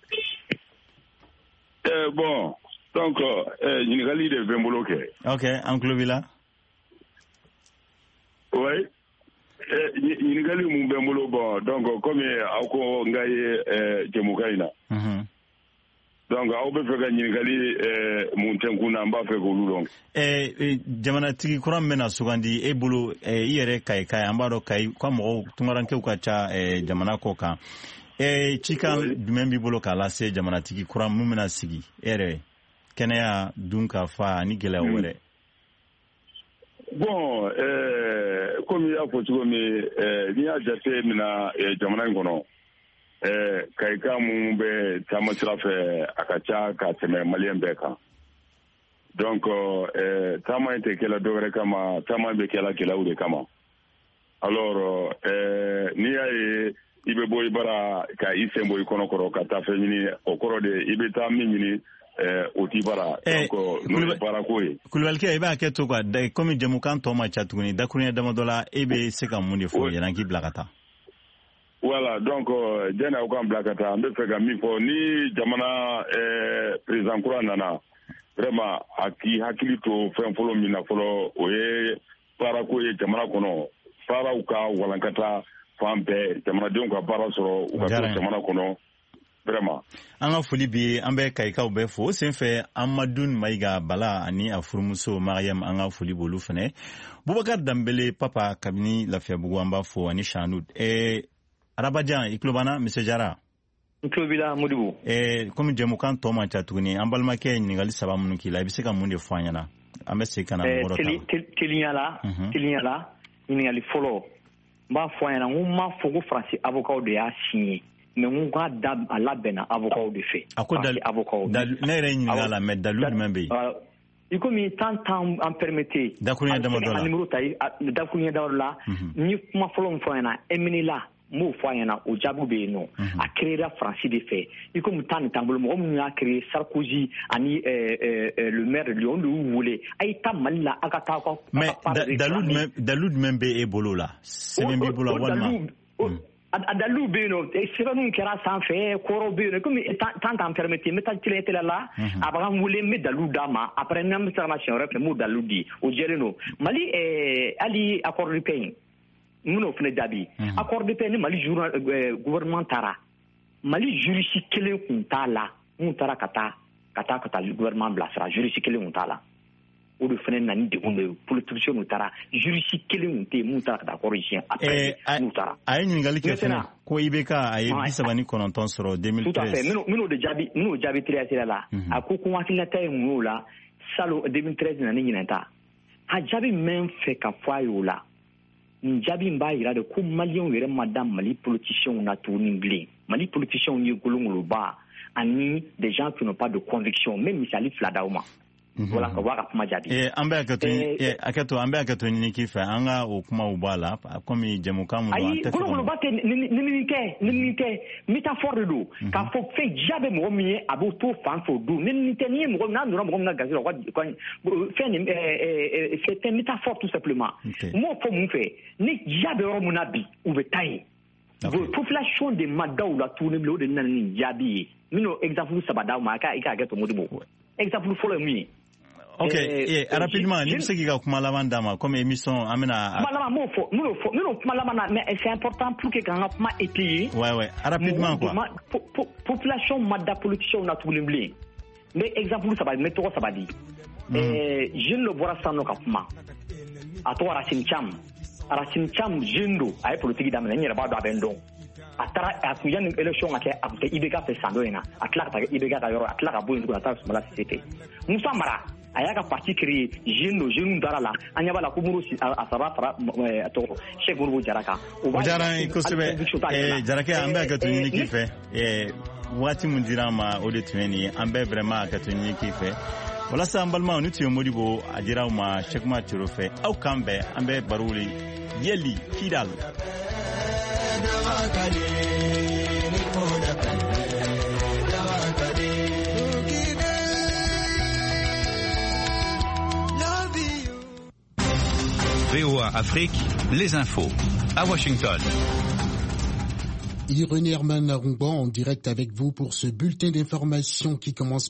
Bon, donc ɲininkali de bɛ n bolo kɛ. Ok, an tulo b'i la. Oui. ɲininkali mun bɛ n bolo bon donc comme aw ko n ka ye jɛmukan in na donc aw bɛ fɛ ka ɲininkali mun tɛ n kun na n b'a fɛ k'olu dɔn. Jamanatigi kura min bɛna sugandi e bolo i yɛrɛ Kayi an b'a dɔn Kayi ka mɔgɔw tunkarankew ka ca jamana kɔ kan cikan jumɛn b'i bolo k'a lase jamanatigi kura min bɛna sigi e yɛrɛ kɛnɛya dunkafa ani gɛlɛya wɛrɛ? Bon comme y'a fɔ cogo min n'i y'a jate mina jamana in kɔnɔ Kayi mun bɛ taama sira fɛ a ka ca ka tɛmɛ maliyɛn bɛɛ kan donc taama in tɛ kɛla dɔwɛrɛ kama taama bɛ kɛla gɛlɛyaw de kama alors n'i y'a ye i bɛ bɔ i bara ka i sen bɔ i kɔnɔkɔrɔ ka taa fɛn ɲini o kɔrɔ de i bɛ taa min ɲini o t'i bara donc n'o ye baarako ye. Kulubalikɛ i b'a kɛ to quoi komi jɛmukan tɔ ma ca tuguni dakuruɲɛ damadɔ la e bɛ se ka mun de fɔ yanni k'i bila ka taa? Voilà donc jɛni aw k'an bila ka taa an bɛ fɛ ka min fɔ ni jamana président kura nana vraiment a k'i hakili to fɛn fɔlɔ min na fɔlɔ o ye baarako ye jamana kɔnɔ baaraw ka walankata fan bɛɛ jamanadenw ka baara sɔrɔ u ka to jamana kɔnɔ. An ka foli bi an bɛ Kayikaw bɛɛ fo sen fɛ Amadu Mayiga Bala ani a furumuso Mariam an ka foli b'olu fɛnɛ. Bubakar Dambele papa kabini Lafiyabugu an b'a fo ani Shanud. Arabajan i tulo b'an na Monsieur Jara? N tulo b'i la Modibo. Komi jɛmukan tɔ man ca tuguni an balimakɛ ɲininkali 3 minnu k'i la i bɛ se ka mun de fɔ an ɲɛna? An bɛ segin ka na mɔgɔ dɔ ta. Teliya la ɲininkali fɔlɔ n b'a fɔ an ɲɛna n ko n m'a fɔ ko Faransi avocat de y'a signé. Mais n ko k'a labɛnna avocat de fɛ. A ko ne yɛrɛ ɲininka la mais dalu jumɛn bɛ yen? I komi temps en permettez. Dakuruɲɛ damadɔ la. Numéro ta dakuruɲɛ damadɔ la. N ye kuma fɔlɔ min fɔ an ɲɛna Emile n b'o fɔ an ɲɛna o jaabi bɛ yen nɔ. A créera Faransi de fɛ. I komi temps nin t'an bolo mɔgɔ minnu y'a créé Sarkozy ani le maire de Lyon olu y'u wele a ye taa Mali la a ka taa aw ka. Mais dalu jumɛn bɛ e bolo la? Sɛbɛn b'i bolo walima? A dalu bɛ yen nɔ sɛbɛnninw kɛra sanfɛ kɔrɔw bɛ yen nɔ komi temps t'en permettez n bɛ taa télé la a b'a n wele n bɛ dalu d'a ma après n'an bɛ se ka na siɲɛ wɛrɛ fɛ n b'o dalu di o jɛlen don Mali hali accord de paix n bɛn'o fana jaabi accord de paix ni Mali gouvernement taara Mali juriste kelen tun t'a la mun taara ka taa gouvernement bilasira juriste kelen tun t'a la. O de fana nana ni degun de ye politiciens n'u taara juriste kelen tun tɛ yen mun taara ka taa corriger après n'u taara. A ye ɲininkali kɛ fana ko IBK a ye 39 sɔrɔ 2013. Tout à fait min'o jaabi teliya la a ko hakilinata ye mun y'o la salon 2013 na ne ɲinɛ ta a jaabi min fɛ ka fɔ a ye o la nin jaabi in b'a jira de ko maliyɛnw yɛrɛ ma da Mali politiciens na tuguni bilen Mali politiciens ye golongoloba ani des gens qui n'ont pas de conviction même misali 2 d'aw ma. Voilà ka bɔ ka kuma jaabi. An bɛ hakɛto ɲini k'i fɛ an ka o kumaw b'a la komi jɛmukan mun don an tɛ fɛ. Ayi gologoloba tɛ ni tɛ métaphore de don k'a fɔ fɛn diya bɛ mɔgɔ min ye a b'o to fan fɛ o don ni tɛ n'i ye mɔgɔ n'a donna mɔgɔ min ka gasi la fɛn nin c'est un métaphore tout simplement. N m'o fɔ mun fɛ ni diya bɛ yɔrɔ mun na bi u bɛ taa yen. Population de ma daw la tuguni bilen o de nana ni jaabi ye n bɛn'o exemple 3 d'aw ma i k'a hakɛto Modibo exemple fɔlɔ ye mun ye. Ok, rapidement, ni bɛ se k'i ka kuma laban d'a ma comme émission an bɛna. Kuma laban m'o fɔ n'o kuma laban na mais c'est important pour que k'an ka kuma étayer. Ouais, rapidement quoi. Population ma da politicien na tuguni bilen mais exemple sabadi mais tɔgɔ sabadi jeune lo bɔra san nɔ ka kuma a tɔgɔ Racine Cham jeune do a ye politique daminɛ n yɛrɛ b'a dɔn a bɛ n dɔn a taara a kun yanni élection ka kɛ a kun tɛ IBK fɛ san dɔ in na a tila ka taa IBK ka yɔrɔ a tila ka bɔ yen tuguni a taara Sumala Sise fɛ Musa Mara a y'a ka parti créé jeune dara la an ɲɛ b'a la ko Modibo a saba fara tɔgɔ Cheikh Modibo Jara kan o diyara n ye kosɛbɛ Jarakɛ an bɛ hakɛto ɲini k'i fɛ waati min dira an ma o de tun ye nin ye an bɛ vraiment hakɛto ɲini k'i fɛ walasa an balimaw ni tun ye Modibo a dira aw ma Cheikh Umar Toro fɛ aw kan bɛn an bɛ baro le yeli Kidal VOA Afrique, les infos à Washington. René Herman Arumban en direct avec vous pour ce bulletin d'information qui commence